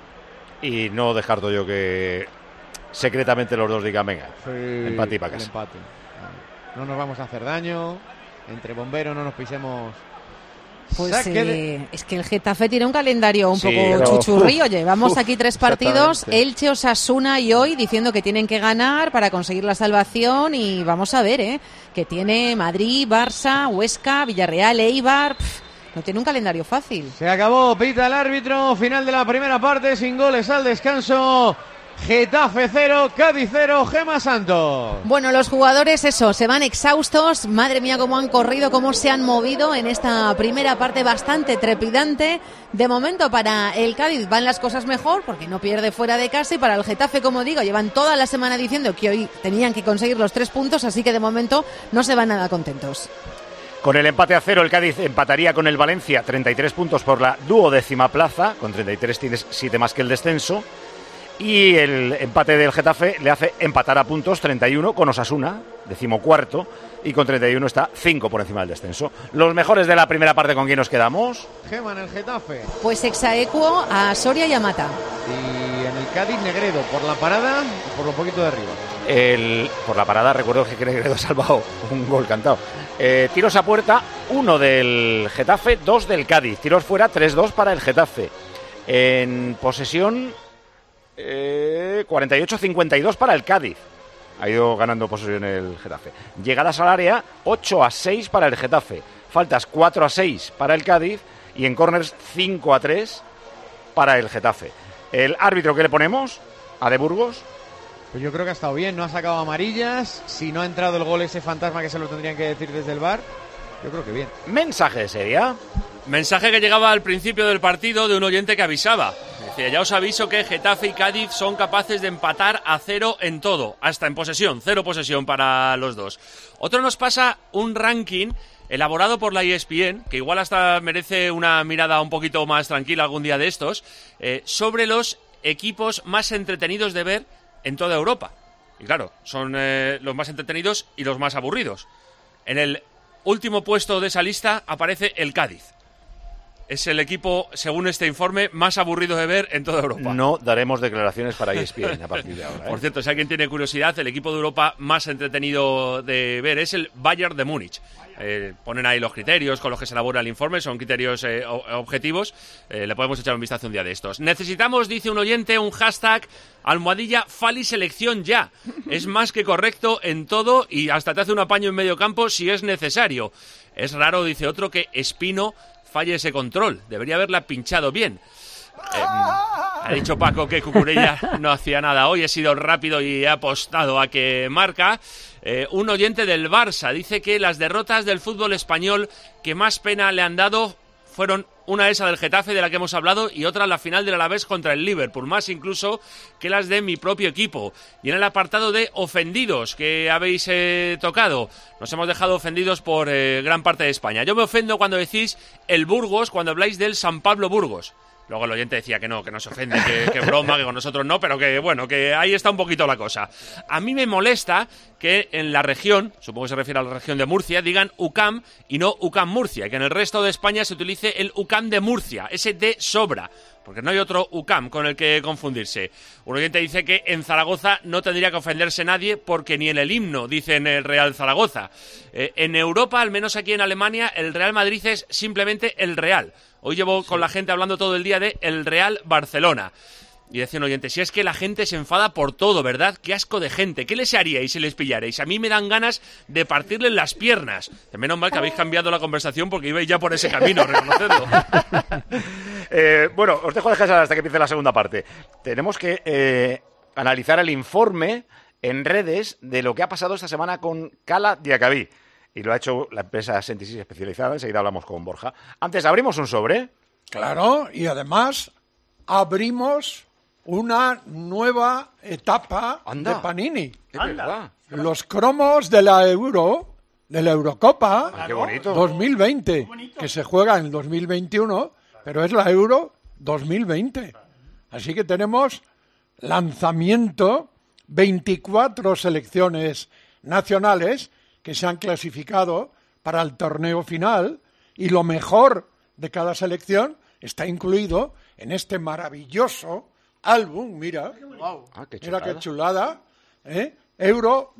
y no descarto yo que secretamente los dos digan, venga, empate y para casa. Empate. No nos vamos a hacer daño, entre bomberos no nos pisemos. Pues es que el Getafe tiene un calendario un poco chuchurrío. Llevamos aquí 3 partidos, Elche, Osasuna y hoy, diciendo que tienen que ganar para conseguir la salvación. Y vamos a ver, que tiene Madrid, Barça, Huesca, Villarreal, Eibar. No tiene un calendario fácil. Se acabó, pita el árbitro, final de la primera parte, sin goles al descanso. Getafe 0, Cádiz 0, Gema Santos. Bueno, los jugadores se van exhaustos. Madre mía, cómo han corrido, cómo se han movido en esta primera parte bastante trepidante. De momento para el Cádiz van las cosas mejor porque no pierde fuera de casa, y para el Getafe, como digo, llevan toda la semana diciendo que hoy tenían que conseguir los 3 puntos, así que de momento no se van nada contentos. Con el empate a 0 el Cádiz empataría con el Valencia, 33 puntos por la 12ª plaza, con 33 tienes 7 más que el descenso. Y el empate del Getafe le hace empatar a puntos, 31, con Osasuna, 14º, y con 31 está 5 por encima del descenso. Los mejores de la primera parte, ¿con quién nos quedamos? Gema en el Getafe. Pues exaequo a Soria y a Mata. Y en el Cádiz, Negredo, por la parada y por lo poquito de arriba. Por la parada, recuerdo que Negredo ha salvado un gol cantado. Tiros a puerta, 1 del Getafe, 2 del Cádiz. Tiros fuera, 3-2 para el Getafe. En posesión, 48-52 para el Cádiz. Ha ido ganando posesión el Getafe. Llegadas al área, 8-6 para el Getafe. Faltas 4-6 para el Cádiz. Y en córners 5-3 para el Getafe. ¿El árbitro qué le ponemos? ¿A De Burgos? Pues yo creo que ha estado bien, no ha sacado amarillas. Si no ha entrado el gol ese fantasma que se lo tendrían que decir desde el VAR, yo creo que bien. Mensaje de Seria. Mensaje que llegaba al principio del partido de un oyente que avisaba. Decía, ya os aviso que Getafe y Cádiz son capaces de empatar a 0 en todo, hasta en posesión, 0 posesión para los dos. Otro nos pasa un ranking elaborado por la ESPN, que igual hasta merece una mirada un poquito más tranquila algún día de estos, sobre los equipos más entretenidos de ver en toda Europa. Y claro, son los más entretenidos y los más aburridos. En el último puesto de esa lista aparece el Cádiz. es el equipo, según este informe, más aburrido de ver en toda Europa. No daremos declaraciones para ESPN a partir de ahora. Por cierto, si alguien tiene curiosidad, el equipo de Europa más entretenido de ver es el Bayern de Múnich. Ponen ahí los criterios con los que se elabora el informe, son criterios objetivos. Le podemos echar un vistazo un día de estos. Necesitamos, dice un oyente, un hashtag #Fali selección ya. Es más que correcto en todo y hasta te hace un apaño en medio campo si es necesario. Es raro, dice otro, que Espino falle ese control. Debería haberla pinchado bien. Ha dicho Paco que Cucurella no hacía nada hoy. He sido rápido y he apostado a que marca. Un oyente del Barça dice que las derrotas del fútbol español que más pena le han dado fueron una esa del Getafe, de la que hemos hablado, y otra la final del Alavés contra el Liverpool, más incluso que las de mi propio equipo. Y en el apartado de ofendidos que habéis tocado, nos hemos dejado ofendidos por gran parte de España. Yo me ofendo cuando decís el Burgos, cuando habláis del San Pablo Burgos. Luego el oyente decía que no se ofende, que broma, que con nosotros no, pero que bueno, que ahí está un poquito la cosa. A mí me molesta que en la región, supongo que se refiere a la región de Murcia, digan UCAM y no UCAM Murcia, y que en el resto de España se utilice el UCAM de Murcia, ese de sobra, porque no hay otro UCAM con el que confundirse. Un oyente dice que en Zaragoza no tendría que ofenderse nadie porque ni en el himno dicen el Real Zaragoza. En Europa, al menos aquí en Alemania, el Real Madrid es simplemente el Real. Hoy llevo con la gente hablando todo el día de el Real Barcelona. Y decía un oyente, si es que la gente se enfada por todo, ¿verdad? Qué asco de gente. ¿Qué les haríais si les pillarais? A mí me dan ganas de partirles las piernas. Menos mal que habéis cambiado la conversación porque ibais ya por ese camino, reconocedlo. Bueno, os dejo descansar hasta que empiece la segunda parte. Tenemos que analizar el informe en redes de lo que ha pasado esta semana con Cala Diacabí. Y lo ha hecho la empresa Sentisis especializada. Enseguida hablamos con Borja. Antes, abrimos un sobre. Claro, y además abrimos una nueva etapa de Panini. Los cromos de la Euro, de la Eurocopa, qué bonito. 2020, que se juega en 2021, pero es la Euro 2020. Así que tenemos lanzamiento, 24 selecciones nacionales que se han clasificado para el torneo final, y lo mejor de cada selección está incluido en este maravilloso álbum. Mira, mira qué chulada, Euro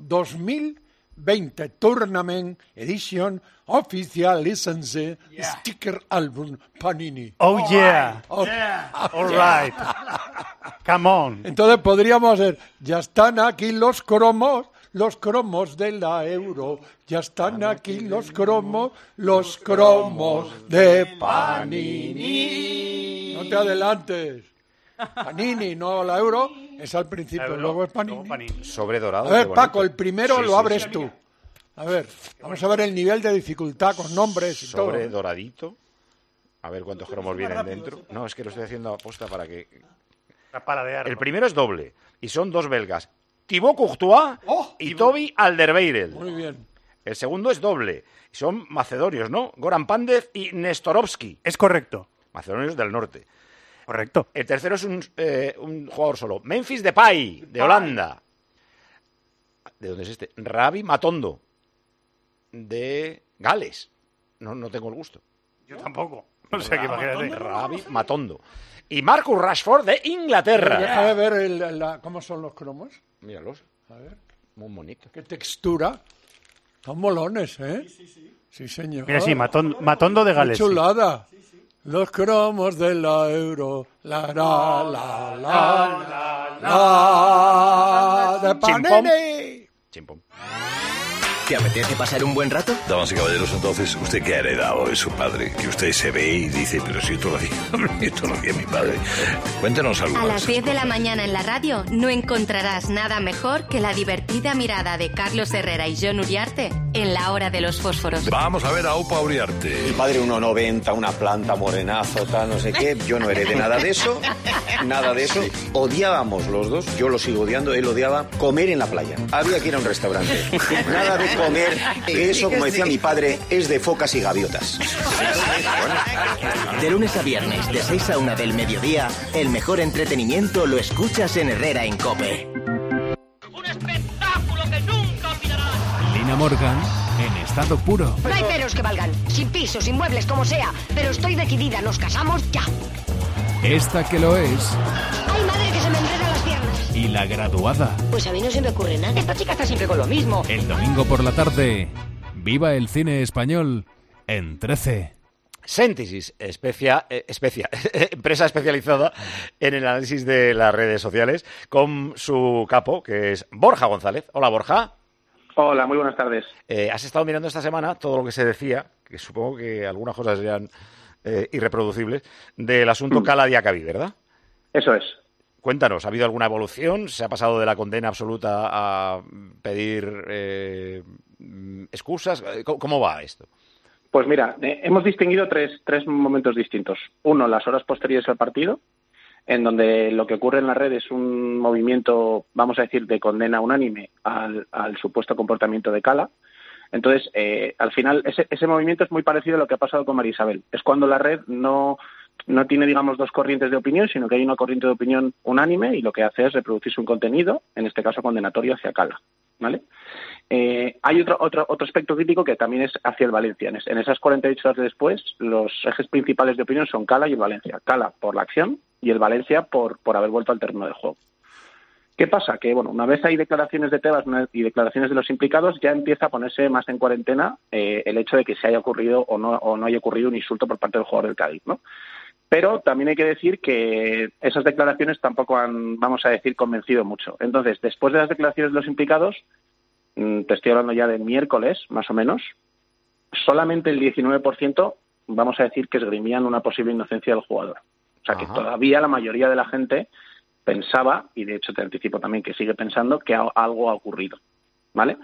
2020 Tournament Edition Official License Sticker Album Panini. Oh yeah, all right, come on. Entonces podríamos decir, ya están aquí los cromos de la Euro, ya están aquí los cromos de Panini. No te adelantes. Panini, no la Euro, es al principio, luego es Panini. Sobre dorado. A ver, Paco, el primero lo abres tú. A ver, vamos a ver el nivel de dificultad con nombres y todo. Sobre doradito. A ver cuántos cromos vienen dentro. No, es que lo estoy haciendo a posta para que... El primero es doble, y son dos belgas. Thibaut Courtois y Toby Alderweireld. Muy bien. El segundo es doble. Son macedonios, ¿no? Goran Pandev y Nestorovski. Es correcto. Macedonios del norte. Correcto. El tercero es un jugador solo. Memphis Depay, de Holanda. ¿De dónde es este? Ravi Matondo, de Gales. No tengo el gusto. Yo tampoco. O sea, que imagínate. Ravi Matondo. Y Marcus Rashford, de Inglaterra. Déjame ver cómo son los cromos. Míralos. A ver. Muy bonito. Qué textura. Son molones, ¿eh? Sí, señor. Mira, sí, Matondo de Gales. Qué chulada. Sí. Los cromos de la Euro. De Panini. Chimpón. ¿Te apetece pasar un buen rato? Damas y caballeros, entonces, ¿usted qué ha heredado de su padre? Que usted se ve y dice, pero si yo todo lo hacía mi padre. Cuéntenos algo. A las 10 de la mañana en la radio no encontrarás nada mejor que la divertida mirada de Carlos Herrera y Jon Uriarte en La Hora de los Fósforos. Vamos a ver a Upa Uriarte. Mi padre 1,90, una planta, morenazo, tal, no sé qué. Yo no heredé nada de eso. Nada de eso. Odiábamos los dos. Yo lo sigo odiando. Él odiaba comer en la playa. Había que ir a un restaurante. Nada de comer, eso, como decía mi padre, es de focas y gaviotas. De lunes a viernes, de 6 a 1 del mediodía, el mejor entretenimiento lo escuchas en Herrera en COPE. Un espectáculo que nunca olvidarás. Lina Morgan en Estadio estado puro. No hay peros que valgan. Sin piso, sin muebles, como sea. Pero estoy decidida, nos casamos ya. Esta que lo es. ¡Ay, madre, que se me enredan las piernas! Y la graduada. Pues a mí no se me ocurre nada. Esta chica está siempre con lo mismo. El domingo por la tarde, viva el cine español en 13. Síntesis, empresa especializada en el análisis de las redes sociales, con su capo, que es Borja González. Hola, Borja. Hola, muy buenas tardes. Has estado mirando esta semana todo lo que se decía, que supongo que algunas cosas serían irreproducibles, del asunto Cala Diacabí, ¿verdad? Eso es. Cuéntanos, ¿ha habido alguna evolución? ¿Se ha pasado de la condena absoluta a pedir excusas? ¿Cómo va esto? Pues mira, hemos distinguido tres momentos distintos. Uno, las horas posteriores al partido, en donde lo que ocurre en la red es un movimiento, vamos a decir, de condena unánime al supuesto comportamiento de Cala. Entonces, al final, ese movimiento es muy parecido a lo que ha pasado con María Isabel. Es cuando la red no tiene, digamos, dos corrientes de opinión, sino que hay una corriente de opinión unánime y lo que hace es reproducirse un contenido, en este caso condenatorio hacia Cala, ¿vale? Hay otro aspecto crítico que también es hacia el Valencia. En esas 48 horas después, los ejes principales de opinión son Cala y el Valencia. Cala por la acción y el Valencia por haber vuelto al terreno del juego. ¿Qué pasa? Que, bueno, una vez hay declaraciones de Tebas y declaraciones de los implicados, ya empieza a ponerse más en cuarentena el hecho de que se haya ocurrido o no haya ocurrido un insulto por parte del jugador del Cádiz, ¿no? Pero también hay que decir que esas declaraciones tampoco han, vamos a decir, convencido mucho. Entonces, después de las declaraciones de los implicados, te estoy hablando ya del miércoles, más o menos, solamente el 19%, vamos a decir, que esgrimían una posible inocencia del jugador. O sea, que todavía la mayoría de la gente pensaba, y de hecho te anticipo también que sigue pensando, que algo ha ocurrido, ¿vale?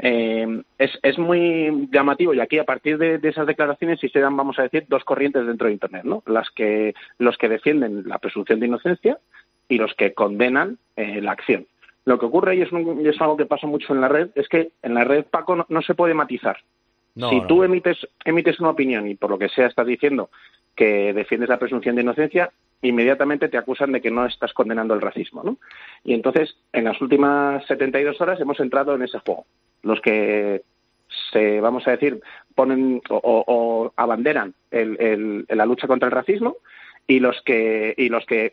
Es muy llamativo, y aquí a partir de esas declaraciones sí se dan, vamos a decir, dos corrientes dentro de Internet, ¿no? Los que defienden la presunción de inocencia y los que condenan la acción. Lo que ocurre, y es algo que pasa mucho en la red, es que en la red, Paco, no se puede matizar. Si tú emites una opinión y por lo que sea estás diciendo que defiendes la presunción de inocencia, inmediatamente te acusan de que no estás condenando el racismo, ¿no? Y entonces, en las últimas 72 horas hemos entrado en ese juego. Los que vamos a decir, ponen o abanderan la lucha contra el racismo y los que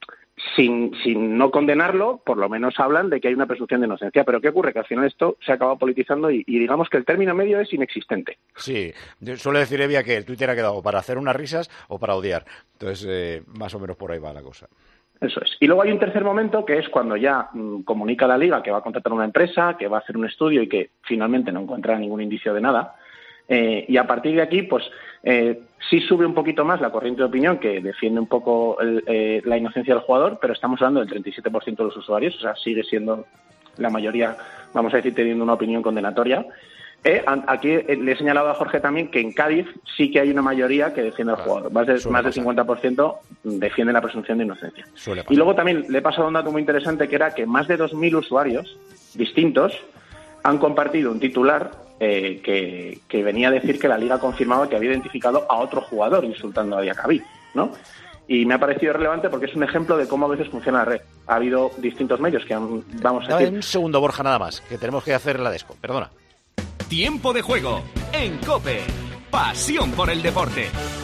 sin no condenarlo, por lo menos hablan de que hay una presunción de inocencia. Pero ¿qué ocurre? Que al final esto se acaba politizando y digamos que el término medio es inexistente. Sí, yo suele decir, Evia, que el Twitter ha quedado para hacer unas risas o para odiar. Entonces, más o menos por ahí va la cosa. Eso es. Y luego hay un tercer momento, que es cuando ya comunica la Liga que va a contratar una empresa, que va a hacer un estudio y que finalmente no encuentra ningún indicio de nada. Y a partir de aquí, pues sí sube un poquito más la corriente de opinión que defiende un poco la inocencia del jugador, pero estamos hablando del 37% de los usuarios, o sea, sigue siendo la mayoría, vamos a decir, teniendo una opinión condenatoria. Aquí le he señalado a Jorge también que en Cádiz sí que hay una mayoría que defiende al jugador. Más del 50% defiende la presunción de inocencia. Y luego también le he pasado un dato muy interesante, que era que más de 2.000 usuarios distintos han compartido un titular que venía a decir que la Liga confirmaba que había identificado a otro jugador insultando a Diacabí, ¿no? Y me ha parecido relevante porque es un ejemplo de cómo a veces funciona la red. Ha habido distintos medios que han, vamos a decir... Un segundo, Borja, nada más, que tenemos que hacer la desco. Perdona. Tiempo de juego en COPE. Pasión por el deporte.